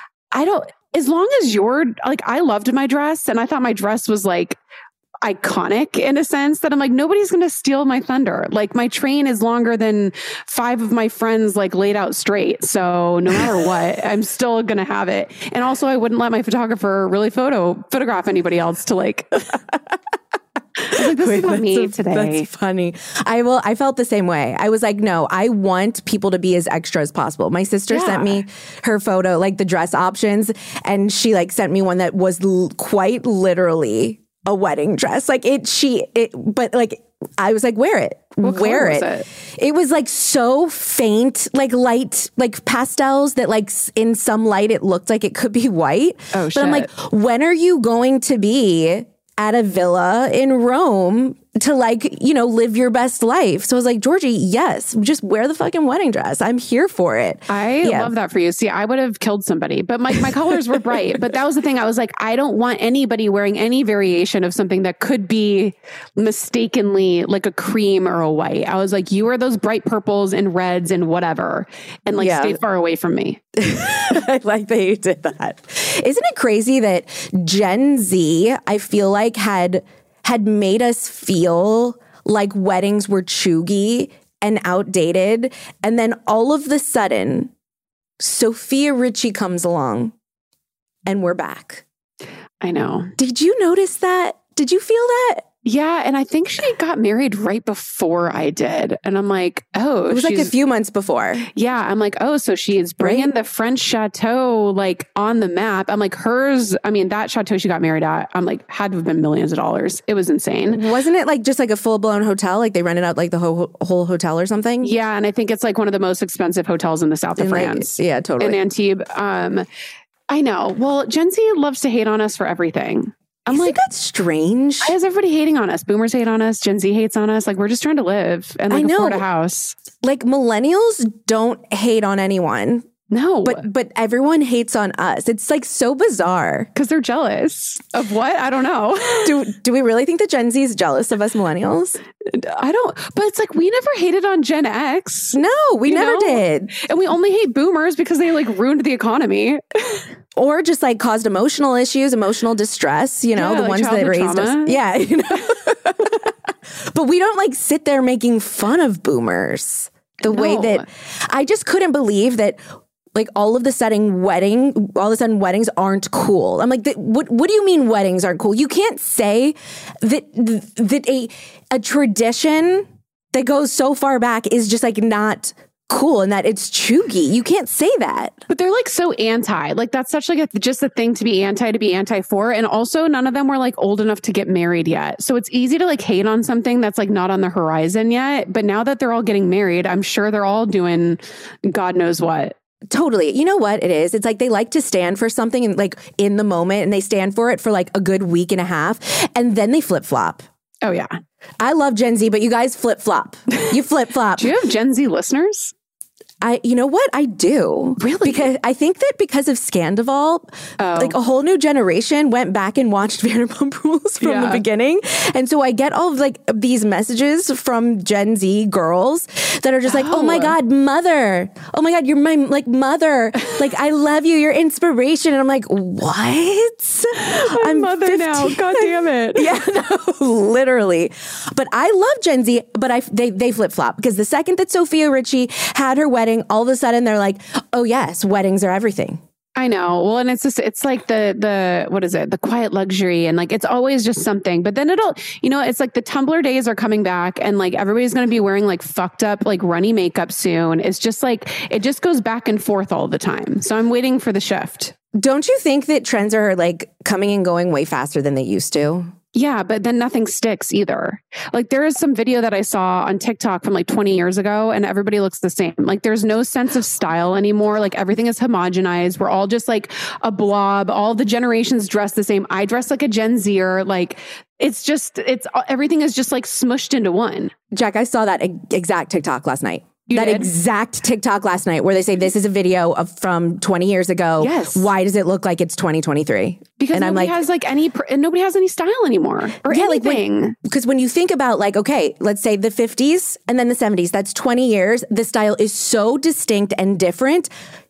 as long as I loved my dress and I thought my dress was like iconic in a sense that I'm like, nobody's going to steal my thunder. Like my train is longer than 5 of my friends like laid out straight. So no matter what, I'm still going to have it. And also I wouldn't let my photographer really photograph anybody else to like, I was like, this is not me today. That's funny. I felt the same way. I was like, no, I want people to be as extra as possible. My sister sent me her photo, like the dress options, and she like sent me one that was quite literally a wedding dress. Like but like, I was like, wear it. Wear it. It was like so faint, like light, like pastels that like in some light, it looked like it could be white. Oh, shit. But I'm like, when are you going to be at a villa in Rome to like, live your best life? So I was like, Georgie, yes, just wear the fucking wedding dress. I'm here for it. I love that for you. See, I would have killed somebody, but my colors were bright. But that was the thing. I was like, I don't want anybody wearing any variation of something that could be mistakenly like a cream or a white. I was like, you are those bright purples and reds and whatever. And like stay far away from me. I like that you did that. Isn't it crazy that Gen Z, I feel like had made us feel like weddings were chuggy and outdated. And then all of the sudden, Sophia Richie comes along and we're back. I know. Did you notice that? Did you feel that? Yeah. And I think she got married right before I did. And I'm like, oh. It was like a few months before. Yeah. I'm like, oh, so she is bringing the French chateau like on the map. I'm like, hers, I mean, that chateau she got married at, I'm like, had to have been millions of dollars. It was insane. Wasn't it like just like a full blown hotel? Like they rented out like the whole hotel or something? Yeah. And I think it's like one of the most expensive hotels in the south of France. Yeah, totally. In Antibes. I know. Well, Gen Z loves to hate on us for everything. I'm like, that's strange. Why is everybody hating on us? Boomers hate on us. Gen Z hates on us. Like we're just trying to live and like afford a house. Like millennials don't hate on anyone. No, but everyone hates on us. It's like so bizarre because they're jealous of what? I don't know. Do we really think that Gen Z is jealous of us millennials? I don't. But it's like we never hated on Gen X. No, we never did. And we only hate boomers because they like ruined the economy. Or just like caused emotional issues, emotional distress, the like ones that raised trauma. Us. Yeah. But we don't like sit there making fun of boomers the way that I just couldn't believe that like all of a sudden weddings aren't cool. I'm like, what do you mean weddings aren't cool? You can't say that a tradition that goes so far back is just like not cool and that it's chuggy. You can't say that. But they're like so anti. Like that's such like just a thing to be anti for. And also none of them were like old enough to get married yet. So it's easy to like hate on something that's like not on the horizon yet. But now that they're all getting married, I'm sure they're all doing God knows what. Totally. You know what it is? It's like they like to stand for something and like in the moment and they stand for it for like a good week and a half and then they flip flop. Oh yeah. I love Gen Z, but you guys flip flop. You flip flop. Do you have Gen Z listeners? You know what? I do. Really? Because I think that because of Scandival, like a whole new generation went back and watched Vanderpump Rules from the beginning. And so I get all of like these messages from Gen Z girls that are just like, oh my God, mother. Oh my God, you're my like mother. Like, I love you. You're inspiration. And I'm like, what? I'm mother 15. Now. God damn it. Yeah, no, literally. But I love Gen Z, but they flip flop because the second that Sophia Richie had her wedding, all of a sudden they're like, oh yes, weddings are everything. I know. Well, and it's like the what is it? The quiet luxury. And like, it's always just something, but then it's like the Tumblr days are coming back and like everybody's going to be wearing like fucked up, like runny makeup soon. It's just like, it just goes back and forth all the time. So I'm waiting for the shift. Don't you think that trends are like coming and going way faster than they used to? Yeah, but then nothing sticks either. Like there is some video that I saw on TikTok from like 20 years ago and everybody looks the same. Like there's no sense of style anymore. Like everything is homogenized. We're all just like a blob. All the generations dress the same. I dress like a Gen Zer. Like everything is just like smushed into one. Jack, I saw that exact TikTok last night. Exact TikTok last night where they say this is a video from 20 years ago. Yes. Why does it look like it's 2023? Because nobody has nobody has any style anymore or anything. Because when you think about like, okay, let's say the 50s and then the 70s, that's 20 years. The style is so distinct and different.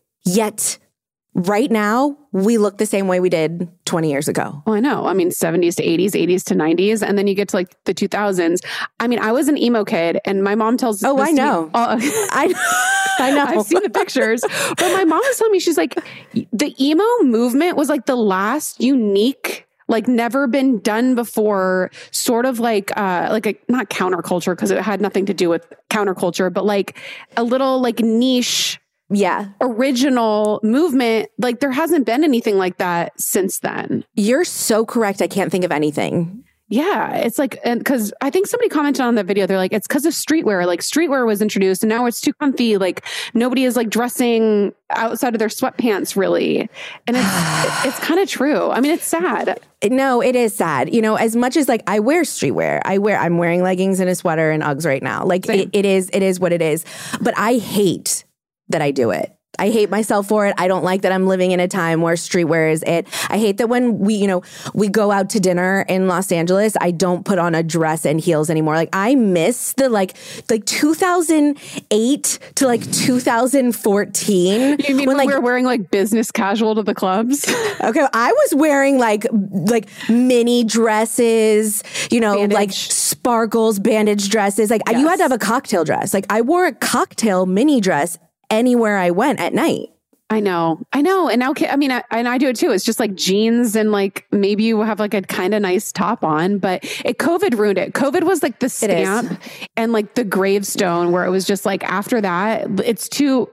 Yet right now, we look the same way we did 20 years ago. Well, I know. I mean, 70s to 80s, 80s to 90s. And then you get to like the 2000s. I mean, I was an emo kid and my mom tells Oh, I know. I know. I've seen the pictures. But my mom was telling me, she's like, the emo movement was like the last unique, like never been done before, sort of like a, not counterculture because it had nothing to do with counterculture, but like a little like niche original movement. Like there hasn't been anything like that since then. You're so correct. I can't think of anything. Yeah. It's like, and because I think somebody commented on that video, they're like, it's because of streetwear. Like streetwear was introduced and now it's too comfy. Like nobody is like dressing outside of their sweatpants really. And it's kind of true. I mean, it's sad. No, it is sad. You know, as much as like I wear streetwear, I'm wearing leggings and a sweater and Uggs right now. Like it is what it is. But I hate that I do it. I hate myself for it. I don't like that I'm living in a time where streetwear is it. I hate that when we go out to dinner in Los Angeles, I don't put on a dress and heels anymore. Like I miss the like 2008 to like 2014. You mean when we were wearing like business casual to the clubs? Okay. I was wearing like mini dresses, bandage. Like sparkles, bandage dresses. Like you had to have a cocktail dress. Like I wore a cocktail mini dress anywhere I went at night. I know. And now, I mean, I do it too. It's just like jeans and like maybe you have like a kind of nice top on, but COVID ruined it. COVID was like the stamp and like the gravestone where it was just like after that, it's too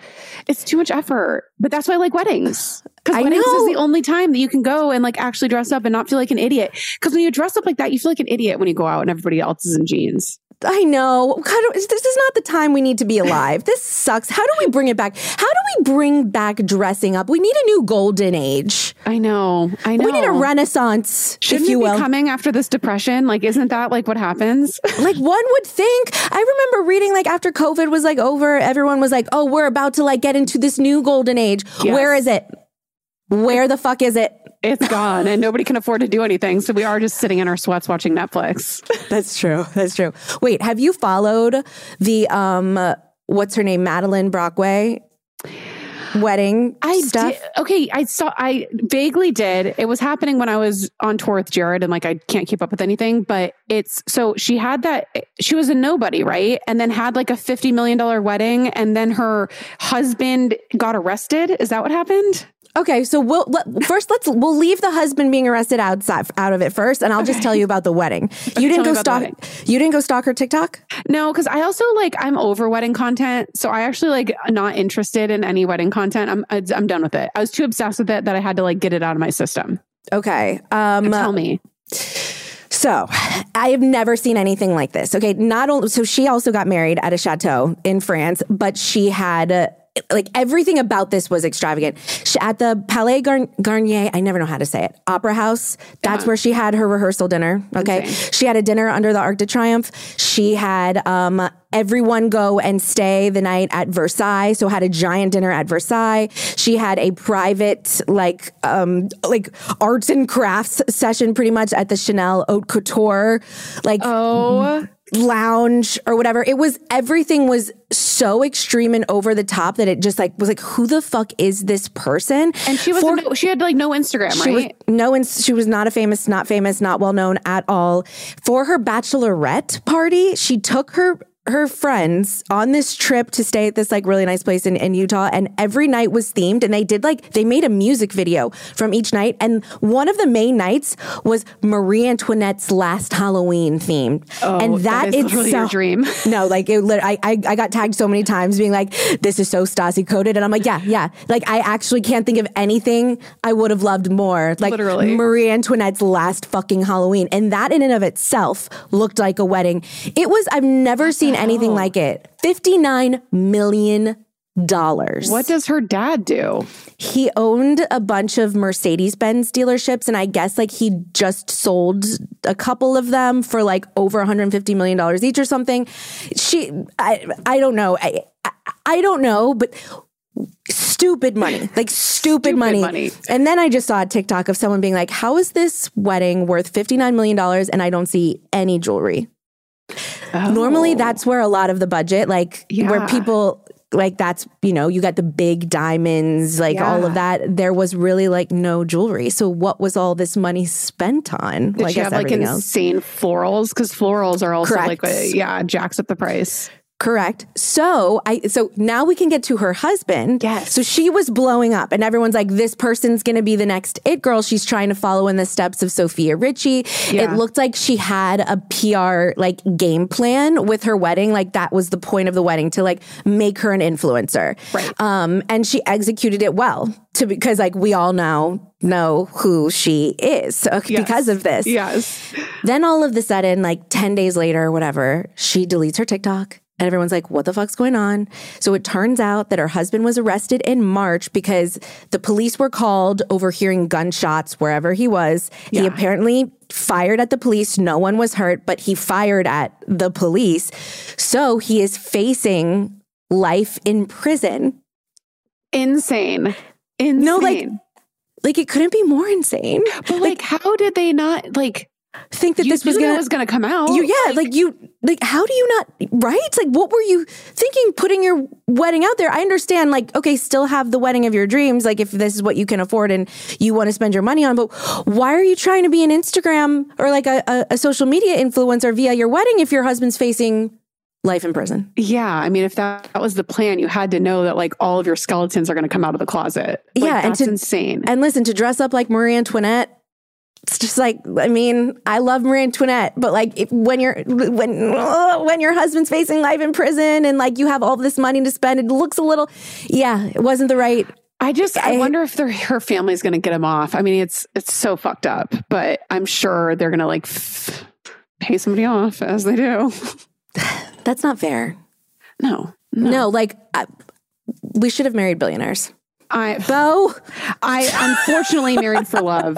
much effort. But that's why I like weddings. Because weddings is the only time that you can go and like actually dress up and not feel like an idiot. Because when you dress up like that, you feel like an idiot when you go out and everybody else is in jeans. I know. This is not the time we need to be alive. This sucks. How do we bring it back? How do we bring back dressing up? We need a new golden age. I know. We need a renaissance, if you will. Be coming after this depression? Like, isn't that like what happens? Like one would think. I remember reading like after COVID was like over, everyone was like, oh, we're about to like get into this new golden age. Yes. Where is it? Where the fuck is it? It's gone and nobody can afford to do anything. So we are just sitting in our sweats watching Netflix. That's true. Wait, have you followed the, what's her name? Madeline Brockway wedding stuff? I vaguely did. It was happening when I was on tour with Jared and like, I can't keep up with anything, but she was a nobody, right? And then had like a $50 million wedding and then her husband got arrested. Is that what happened? Okay, so we'll leave the husband being arrested out of it first, and I'll just tell you about the wedding. You didn't go stalk her TikTok? No, because I also I'm over wedding content, so I actually not interested in any wedding content. I'm done with it. I was too obsessed with it that I had to get it out of my system. Okay, tell me. So I have never seen anything like this. Okay, so she also got married at a chateau in France, but she had like everything about this was extravagant. At the Palais Garnier, I never know how to say it, Opera House, that's where she had her rehearsal dinner. Okay. Insane. She had a dinner under the Arc de Triomphe. She had everyone go and stay the night at Versailles. So had a giant dinner at Versailles. She had a private like arts and crafts session pretty much at the Chanel Haute Couture, like lounge or whatever. Everything was so extreme and over the top that it just like was like, who the fuck is this person? And she had like no Instagram, right? She was not famous, not well known at all. For her bachelorette party, she took her friends on this trip to stay at this like really nice place in Utah, and every night was themed, and they made a music video from each night, and one of the main nights was Marie Antoinette's Last Halloween themed. And that is really your dream. No, like I got tagged so many times being like, this is so Stassi coded, and I'm like, yeah. Like I actually can't think of anything I would have loved more. Like literally. Marie Antoinette's Last fucking Halloween, and that in and of itself looked like a wedding. I've never seen anything like it. $59 million. What does her dad do? He owned a bunch of Mercedes-Benz dealerships, and I guess like he just sold a couple of them for like over $150 million each or something. I don't know. I don't know, but stupid money, like stupid money. And then I just saw a TikTok of someone being like, how is this wedding worth $59 million and I don't see any jewelry? Normally that's where a lot of the budget, where people like, that's, you got the big diamonds, like all of that. There was really like no jewelry. So what was all this money spent on? Did she have like insane florals? Because florals are also jacks up the price. Correct. So now we can get to her husband. Yes. So she was blowing up and everyone's like, this person's going to be the next it girl. She's trying to follow in the steps of Sophia Richie. Yeah. It looked like she had a PR like game plan with her wedding. Like that was the point of the wedding, to like make her an influencer. Right. And she executed it well because like we all now know who she is because of this. Yes. Then all of a sudden, like 10 days later or whatever, she deletes her TikTok. And everyone's like, what the fuck's going on? So it turns out that her husband was arrested in March because the police were called overhearing gunshots wherever he was. Yeah. He apparently fired at the police. No one was hurt, but he fired at the police. So he is facing life in prison. Insane. No, like it couldn't be more insane. But like how did they not think that this was going to come out? How do you not, right? Like, what were you thinking putting your wedding out there? I understand, like, okay, still have the wedding of your dreams, like if this is what you can afford and you want to spend your money on, but why are you trying to be an Instagram or like a social media influencer via your wedding if your husband's facing life in prison? Yeah. I mean, if that was the plan, you had to know that like all of your skeletons are going to come out of the closet. That's insane. And listen, to dress up like Marie Antoinette, it's just like, I mean, I love Marie Antoinette, but like when your husband's facing life in prison and like you have all this money to spend, it looks a little, it wasn't the right. I wonder if her family's going to get him off. I mean, it's so fucked up, but I'm sure they're going to like pay somebody off as they do. That's not fair. No, like we should have married billionaires. I unfortunately married for love.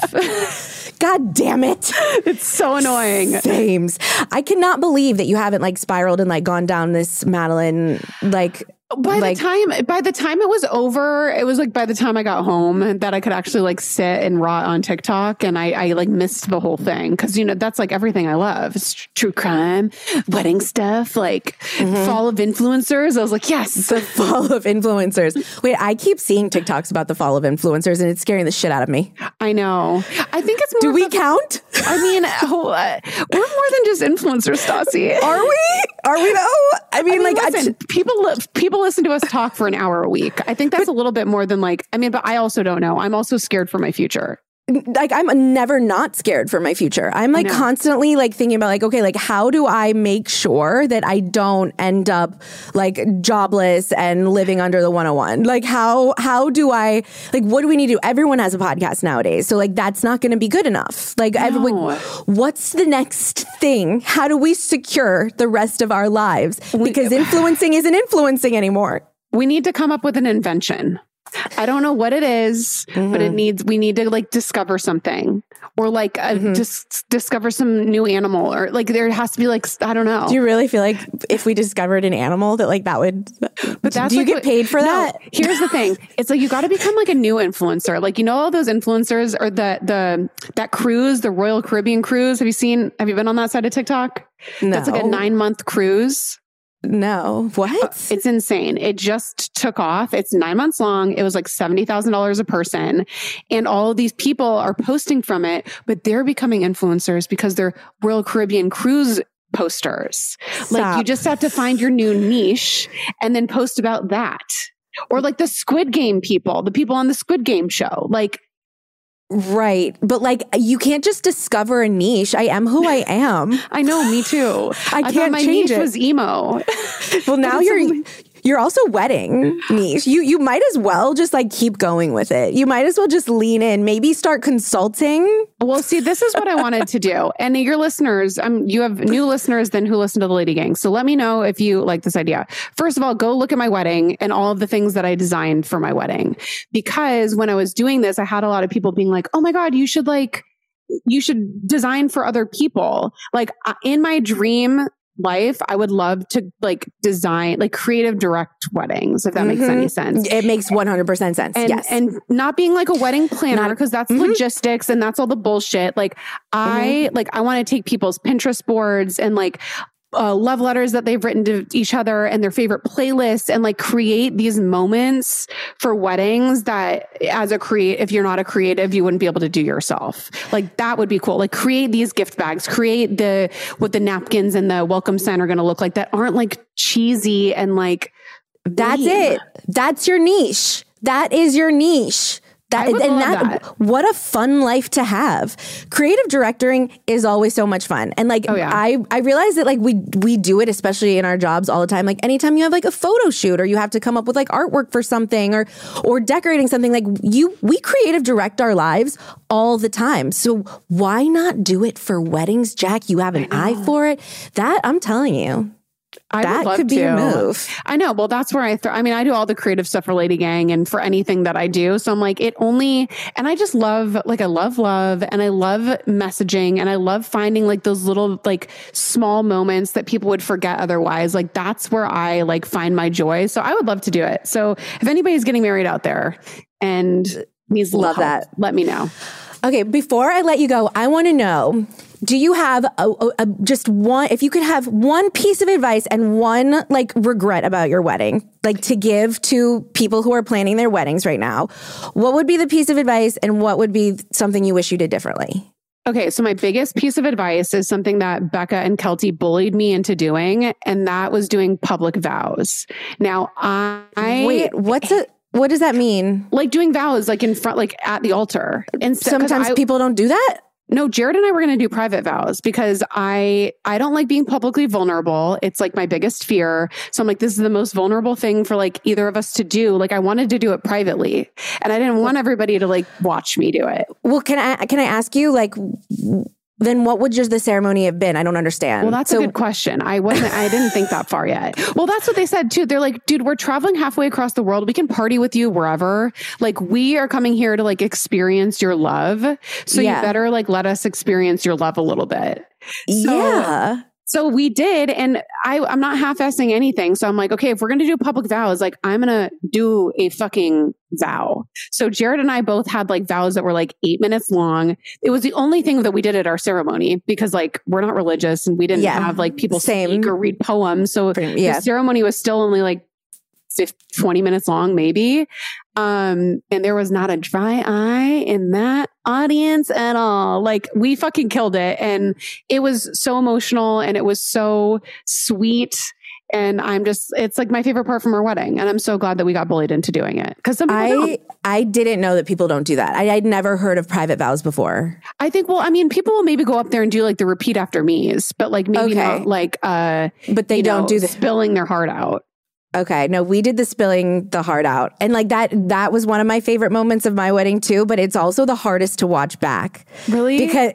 God damn it. It's so annoying. Sames. I cannot believe that you haven't like spiraled and like gone down this Madeline like By the time it was over, it was like by the time I got home that I could actually like sit and rot on TikTok, and I like missed the whole thing because that's like everything I love. It's true crime, wedding stuff, like fall of influencers. I was like, yes, the fall of influencers. Wait, I keep seeing TikToks about the fall of influencers, and it's scaring the shit out of me. I know. I think it's more. Do we count? I mean, we're more than just influencers, Stassi. Are we? Are we though? I mean like listen, people listen to us talk for an hour a week. I think that's a little bit more than but I also don't know. I'm also scared for my future. Like I'm never not scared for my future. I'm like constantly like thinking about like, okay, like how do I make sure that I don't end up like jobless and living under the 101? Like how do I, like, what do we need to do? Everyone has a podcast nowadays. So like, that's not going to be good enough. Like what's the next thing? How do we secure the rest of our lives? Because influencing isn't influencing anymore. We need to come up with an invention. I don't know what it is, but we need to like discover something or like just discover some new animal or like there has to be like, I don't know. Do you really feel like if we discovered an animal that like that would, but that's do you get paid for that? No, here's the thing. It's like, you got to become like a new influencer. Like, you know, all those influencers or that cruise, the Royal Caribbean cruise. Have you been on that side of TikTok? No. That's like a 9-month cruise. No. What? It's insane. It just took off. It's 9 months long. It was like $70,000 a person. And all of these people are posting from it, but they're becoming influencers because they're Royal Caribbean cruise posters. Stop. Like, you just have to find your new niche and then post about that. Or like the Squid Game people, the people on the Squid Game show. Like, right. But like, you can't just discover a niche. I am who I am. I know, me too. I can't my change niche it. was emo. Well, now you're also wedding niche. You might as well just like keep going with it. You might as well just lean in, maybe start consulting. Well, see, this is what I wanted to do. And your listeners, you have new listeners than who listen to the Lady Gang. So let me know if you like this idea. First of all, go look at my wedding and all of the things that I designed for my wedding. Because when I was doing this, I had a lot of people being like, oh my God, you should design for other people. Like in my dream life, I would love to like design, like creative direct weddings, if that makes any sense. It makes 100% sense. Yes. And not being like a wedding planner, because that's logistics and that's all the bullshit. Like I want to take people's Pinterest boards and like love letters that they've written to each other and their favorite playlists and like create these moments for weddings that if you're not a creative, you wouldn't be able to do yourself. Like that would be cool. Like create these gift bags, create what the napkins and the welcome sign are going to look like that aren't like cheesy and like, that's it. That's your niche. That is your niche. What a fun life to have. Creative directing is always so much fun. And like, I realize that like we do it, especially in our jobs all the time. Like anytime you have like a photo shoot or you have to come up with like artwork for something or decorating something, like we creative direct our lives all the time. So why not do it for weddings, Jack? You have an eye for it. That I'm telling you. That could be a move. I know. Well, that's where I do all the creative stuff for Lady Gang and for anything that I do. So I'm like, and I just love, like, I love and I love messaging and I love finding like those little, like small moments that people would forget otherwise. Like that's where I like find my joy. So I would love to do it. So if anybody's getting married out there and needs love that, let me know. Okay. Before I let you go, I want to know, do you have just one, if you could have one piece of advice and one like regret about your wedding, like to give to people who are planning their weddings right now, what would be the piece of advice and what would be something you wish you did differently? Okay, so my biggest piece of advice is something that Becca and Kelty bullied me into doing, and that was doing public vows. Now, Wait, what does that mean? Like doing vows, like in front, like at the altar. And sometimes people don't do that? No, Jared and I were going to do private vows because I don't like being publicly vulnerable. It's like my biggest fear. So I'm like, this is the most vulnerable thing for like either of us to do. Like I wanted to do it privately and I didn't want everybody to like watch me do it. Well, can I ask you like, then what would just the ceremony have been? I don't understand. Well, that's a good question. I didn't think that far yet. Well, that's what they said too. They're like, dude, we're traveling halfway across the world. We can party with you wherever. Like we are coming here to like experience your love. So you better like let us experience your love a little bit. So we did, and I'm not half-assing anything. So I'm like, okay, if we're going to do public vows, like I'm going to do a fucking vow. So Jared and I both had like vows that were like 8 minutes long. It was the only thing that we did at our ceremony because like we're not religious and we didn't have like people speak or read poems. So the ceremony was still only like 20 minutes long, maybe. And there was not a dry eye in that audience at all. Like we fucking killed it. And it was so emotional and it was so sweet. And it's like my favorite part from our wedding. And I'm so glad that we got bullied into doing it. Because I didn't know that people don't do that. I'd never heard of private vows before. I think, people will maybe go up there and do like the repeat after me's, but like maybe not like, but they don't do the spilling their heart out. Okay. No, we did the spilling the heart out. And like that was one of my favorite moments of my wedding too, but it's also the hardest to watch back. Really? Because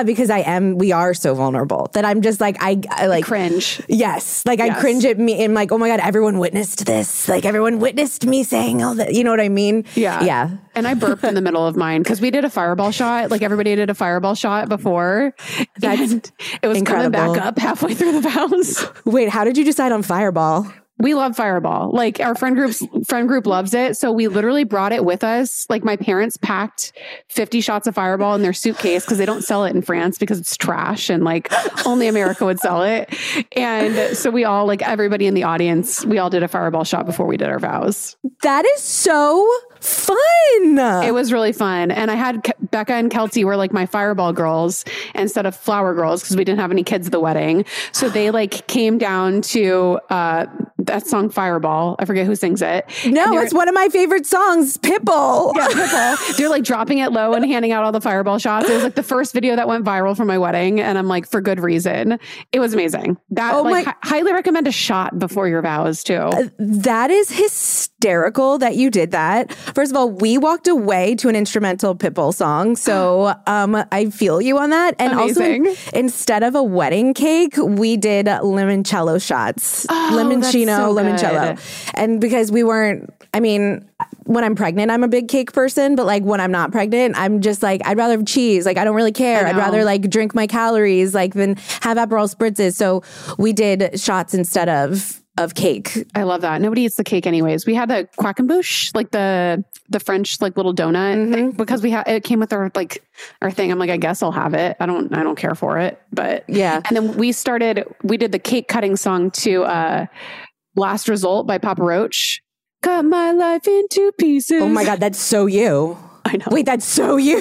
we are so vulnerable that I'm just like, I like cringe. Yes. Like I cringe at me and like, oh my God, everyone witnessed this. Like everyone witnessed me saying all that. You know what I mean? Yeah. Yeah. And I burped in the middle of mine because we did a fireball shot. Like everybody did a fireball shot before. It was incredible. Coming back up halfway through the vows. Wait, how did you decide on Fireball? We love Fireball. Like our friend group loves it. So we literally brought it with us. Like my parents packed 50 shots of Fireball in their suitcase because they don't sell it in France because it's trash and like only America would sell it. And so we all, like everybody in the audience, we all did a Fireball shot before we did our vows. That is so fun. It was really fun. And I had Becca and Kelsey were like my Fireball girls instead of flower girls because we didn't have any kids at the wedding. So they like came down to that song Fireball. I forget who sings it. No, it's one of my favorite songs, Pitbull. Yeah, Pitbull. They're like dropping it low and handing out all the Fireball shots. It was like the first video that went viral for my wedding. And I'm like, for good reason. It was amazing. That highly recommend a shot before your vows too. That is hysterical that you did that. First of all, we walked away to an instrumental Pitbull song. So I feel you on that. And amazing. Also, instead of a wedding cake, we did limoncello shots. Limoncino, limoncello. And because we weren't, I mean, when I'm pregnant, I'm a big cake person, but like when I'm not pregnant, I'm just like, I'd rather have cheese. Like, I don't really care. I'd rather like drink my calories, like than have Aperol spritzes. So we did shots instead of cake. I love that. Nobody eats the cake anyways. We had a quackenbouche, like the French like little donut thing, because it came with our thing. I'm like, I guess I'll have it. I don't care for it, but yeah. And then we did the cake cutting song to Last Result by Papa Roach. Cut my life into pieces. Oh my God, that's so you. I know. Wait, that's so you.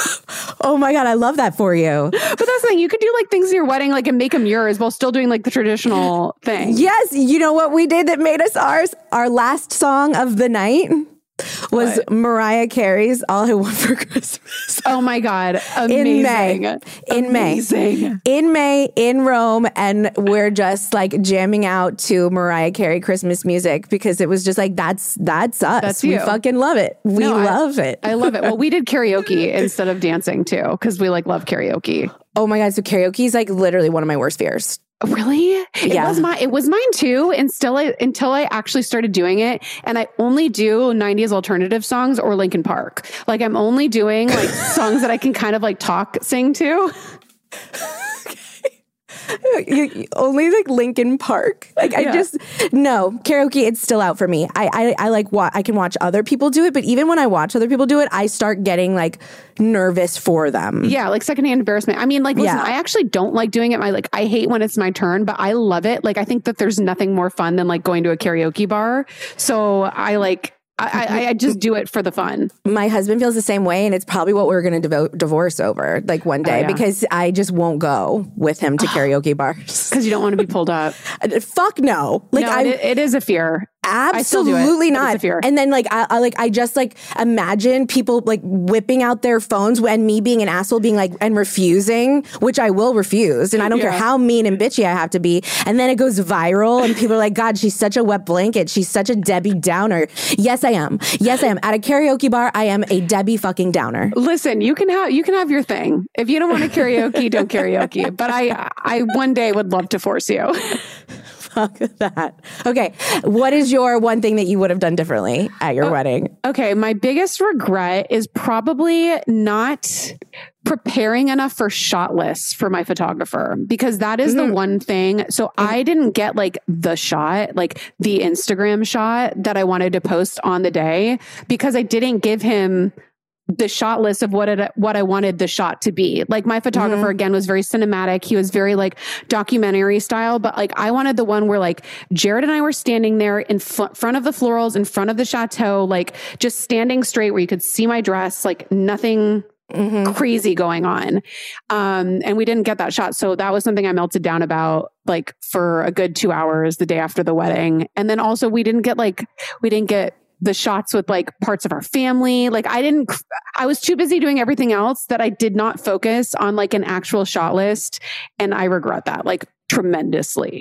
Oh my God, I love that for you. But that's the thing. You could do like things in your wedding, like and make them yours while still doing like the traditional thing. Yes. You know what we did that made us ours? Our last song of the night was Mariah Carey's All I Want for Christmas. Oh my God. Amazing. In May, in Rome. And we're just like jamming out to Mariah Carey Christmas music because it was just like, that's us. That's you. We fucking love it. We love it. I love it. Well, we did karaoke instead of dancing too, because we like love karaoke. Oh my God. So karaoke is like literally one of my worst fears. Really? Yeah. It was mine too. Until I actually started doing it. And I only do 90s alternative songs or Linkin Park. Like I'm only doing like songs that I can kind of like sing to. You only like Linkin Park. Like I just no karaoke. It's still out for me. I like I can watch other people do it, but even when I watch other people do it, I start getting like nervous for them. Yeah, like secondhand embarrassment. I mean, like listen, I actually don't like doing it. I hate when it's my turn, but I love it. Like I think that there's nothing more fun than like going to a karaoke bar. So I just do it for the fun. My husband feels the same way, and it's probably what we're going to divorce over like one day because I just won't go with him to karaoke bars because you don't want to be pulled up. Fuck no! Like it is a fear. Absolutely not. And then like I just like imagine people like whipping out their phones and me being an asshole being like and refusing, which I will refuse, and I don't care how mean and bitchy I have to be. And then it goes viral, and people are like, "God, she's such a wet blanket. She's such a Debbie Downer." Yes, I am. At a karaoke bar, I am a Debbie fucking Downer. Listen, you can have your thing. If you don't want to karaoke, don't karaoke. But I one day would love to force you. Fuck that. Okay. What is your one thing that you would have done differently at your wedding? Okay. My biggest regret is probably not preparing enough for shot lists for my photographer, because that is the one thing. So I didn't get like the shot, like the Instagram shot that I wanted to post on the day, because I didn't give him the shot list of what I wanted the shot to be. Like my photographer again was very cinematic. He was very like documentary style, but like I wanted the one where like Jared and I were standing there in front of the florals, in front of the chateau, like just standing straight where you could see my dress, like nothing crazy going on. And we didn't get that shot. So that was something I melted down about like for a good 2 hours the day after the wedding. And then also we didn't get the shots with like parts of our family. Like I was too busy doing everything else that I did not focus on like an actual shot list. And I regret that like tremendously.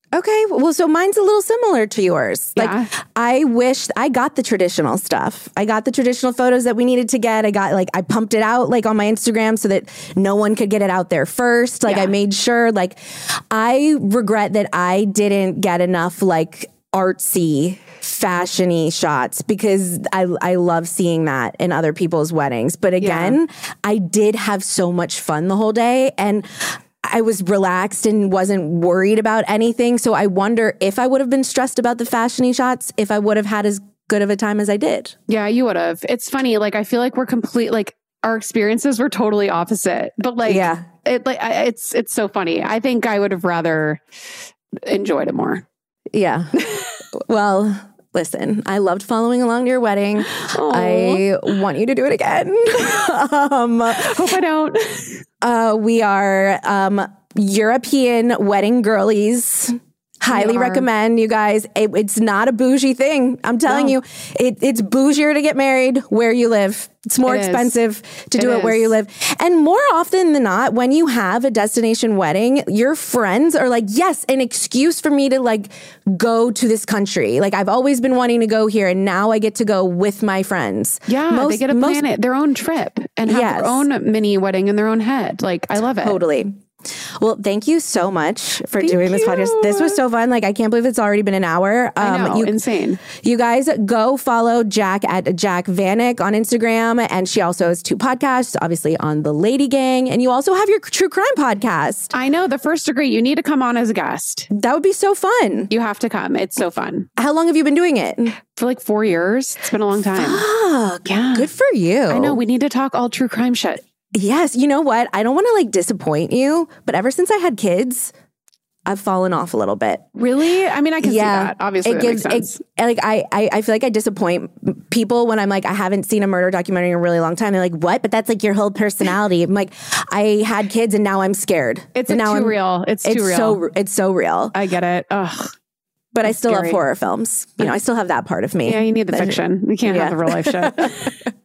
Okay. Well, so mine's a little similar to yours. Like, I wish I got the traditional stuff. I got the traditional photos that we needed to get. I pumped it out like on my Instagram so that no one could get it out there first. Like I made sure, like, I regret that I didn't get enough like artsy, fashion-y shots because I love seeing that in other people's weddings. But again, I did have so much fun the whole day, and I was relaxed and wasn't worried about anything. So I wonder if I would have been stressed about the fashion-y shots, if I would have had as good of a time as I did. Yeah, you would have. It's funny. Like, I feel like we're like our experiences were totally opposite, but like, it's so funny. I think I would have rather enjoyed it more. Yeah. Well, listen, I loved following along to your wedding. Aww. I want you to do it again. Hope I don't. We are European wedding girlies. Highly recommend, you guys. It's not a bougie thing. I'm telling you, it's bougier to get married where you live. It's more expensive to do it where you live. And more often than not, when you have a destination wedding, your friends are like, yes, an excuse for me to like go to this country. Like, I've always been wanting to go here, and now I get to go with my friends. Yeah, they get to plan it, their own trip and have their own mini wedding in their own head. Like, I love it. Totally. Well, thank you so much for doing this podcast. This was so fun. Like, I can't believe it's already been an hour. I know, insane. You guys go follow Jack at Jack Vanek on Instagram. And she also has 2 podcasts, obviously on The Lady Gang. And you also have your true crime podcast. I know, The First Degree. You need to come on as a guest. That would be so fun. You have to come. It's so fun. How long have you been doing it? For like 4 years. It's been a long time. Fuck. Yeah. Good for you. I know. We need to talk all true crime shit. Yes. You know what? I don't want to like disappoint you, but ever since I had kids, I've fallen off a little bit. Really? I mean, I can see that. Obviously, that makes sense. I feel like I disappoint people when I'm like, I haven't seen a murder documentary in a really long time. They're like, what? But that's like your whole personality. I'm like, I had kids and now I'm scared. It's too real. It's too real. It's so real. I get it. Ugh. But I still love horror films. You know, I still have that part of me. Yeah, you need the fiction. You can't have the real life shit.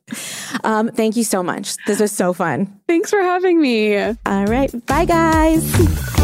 Thank you so much. This was so fun. Thanks for having me. All right. Bye, guys.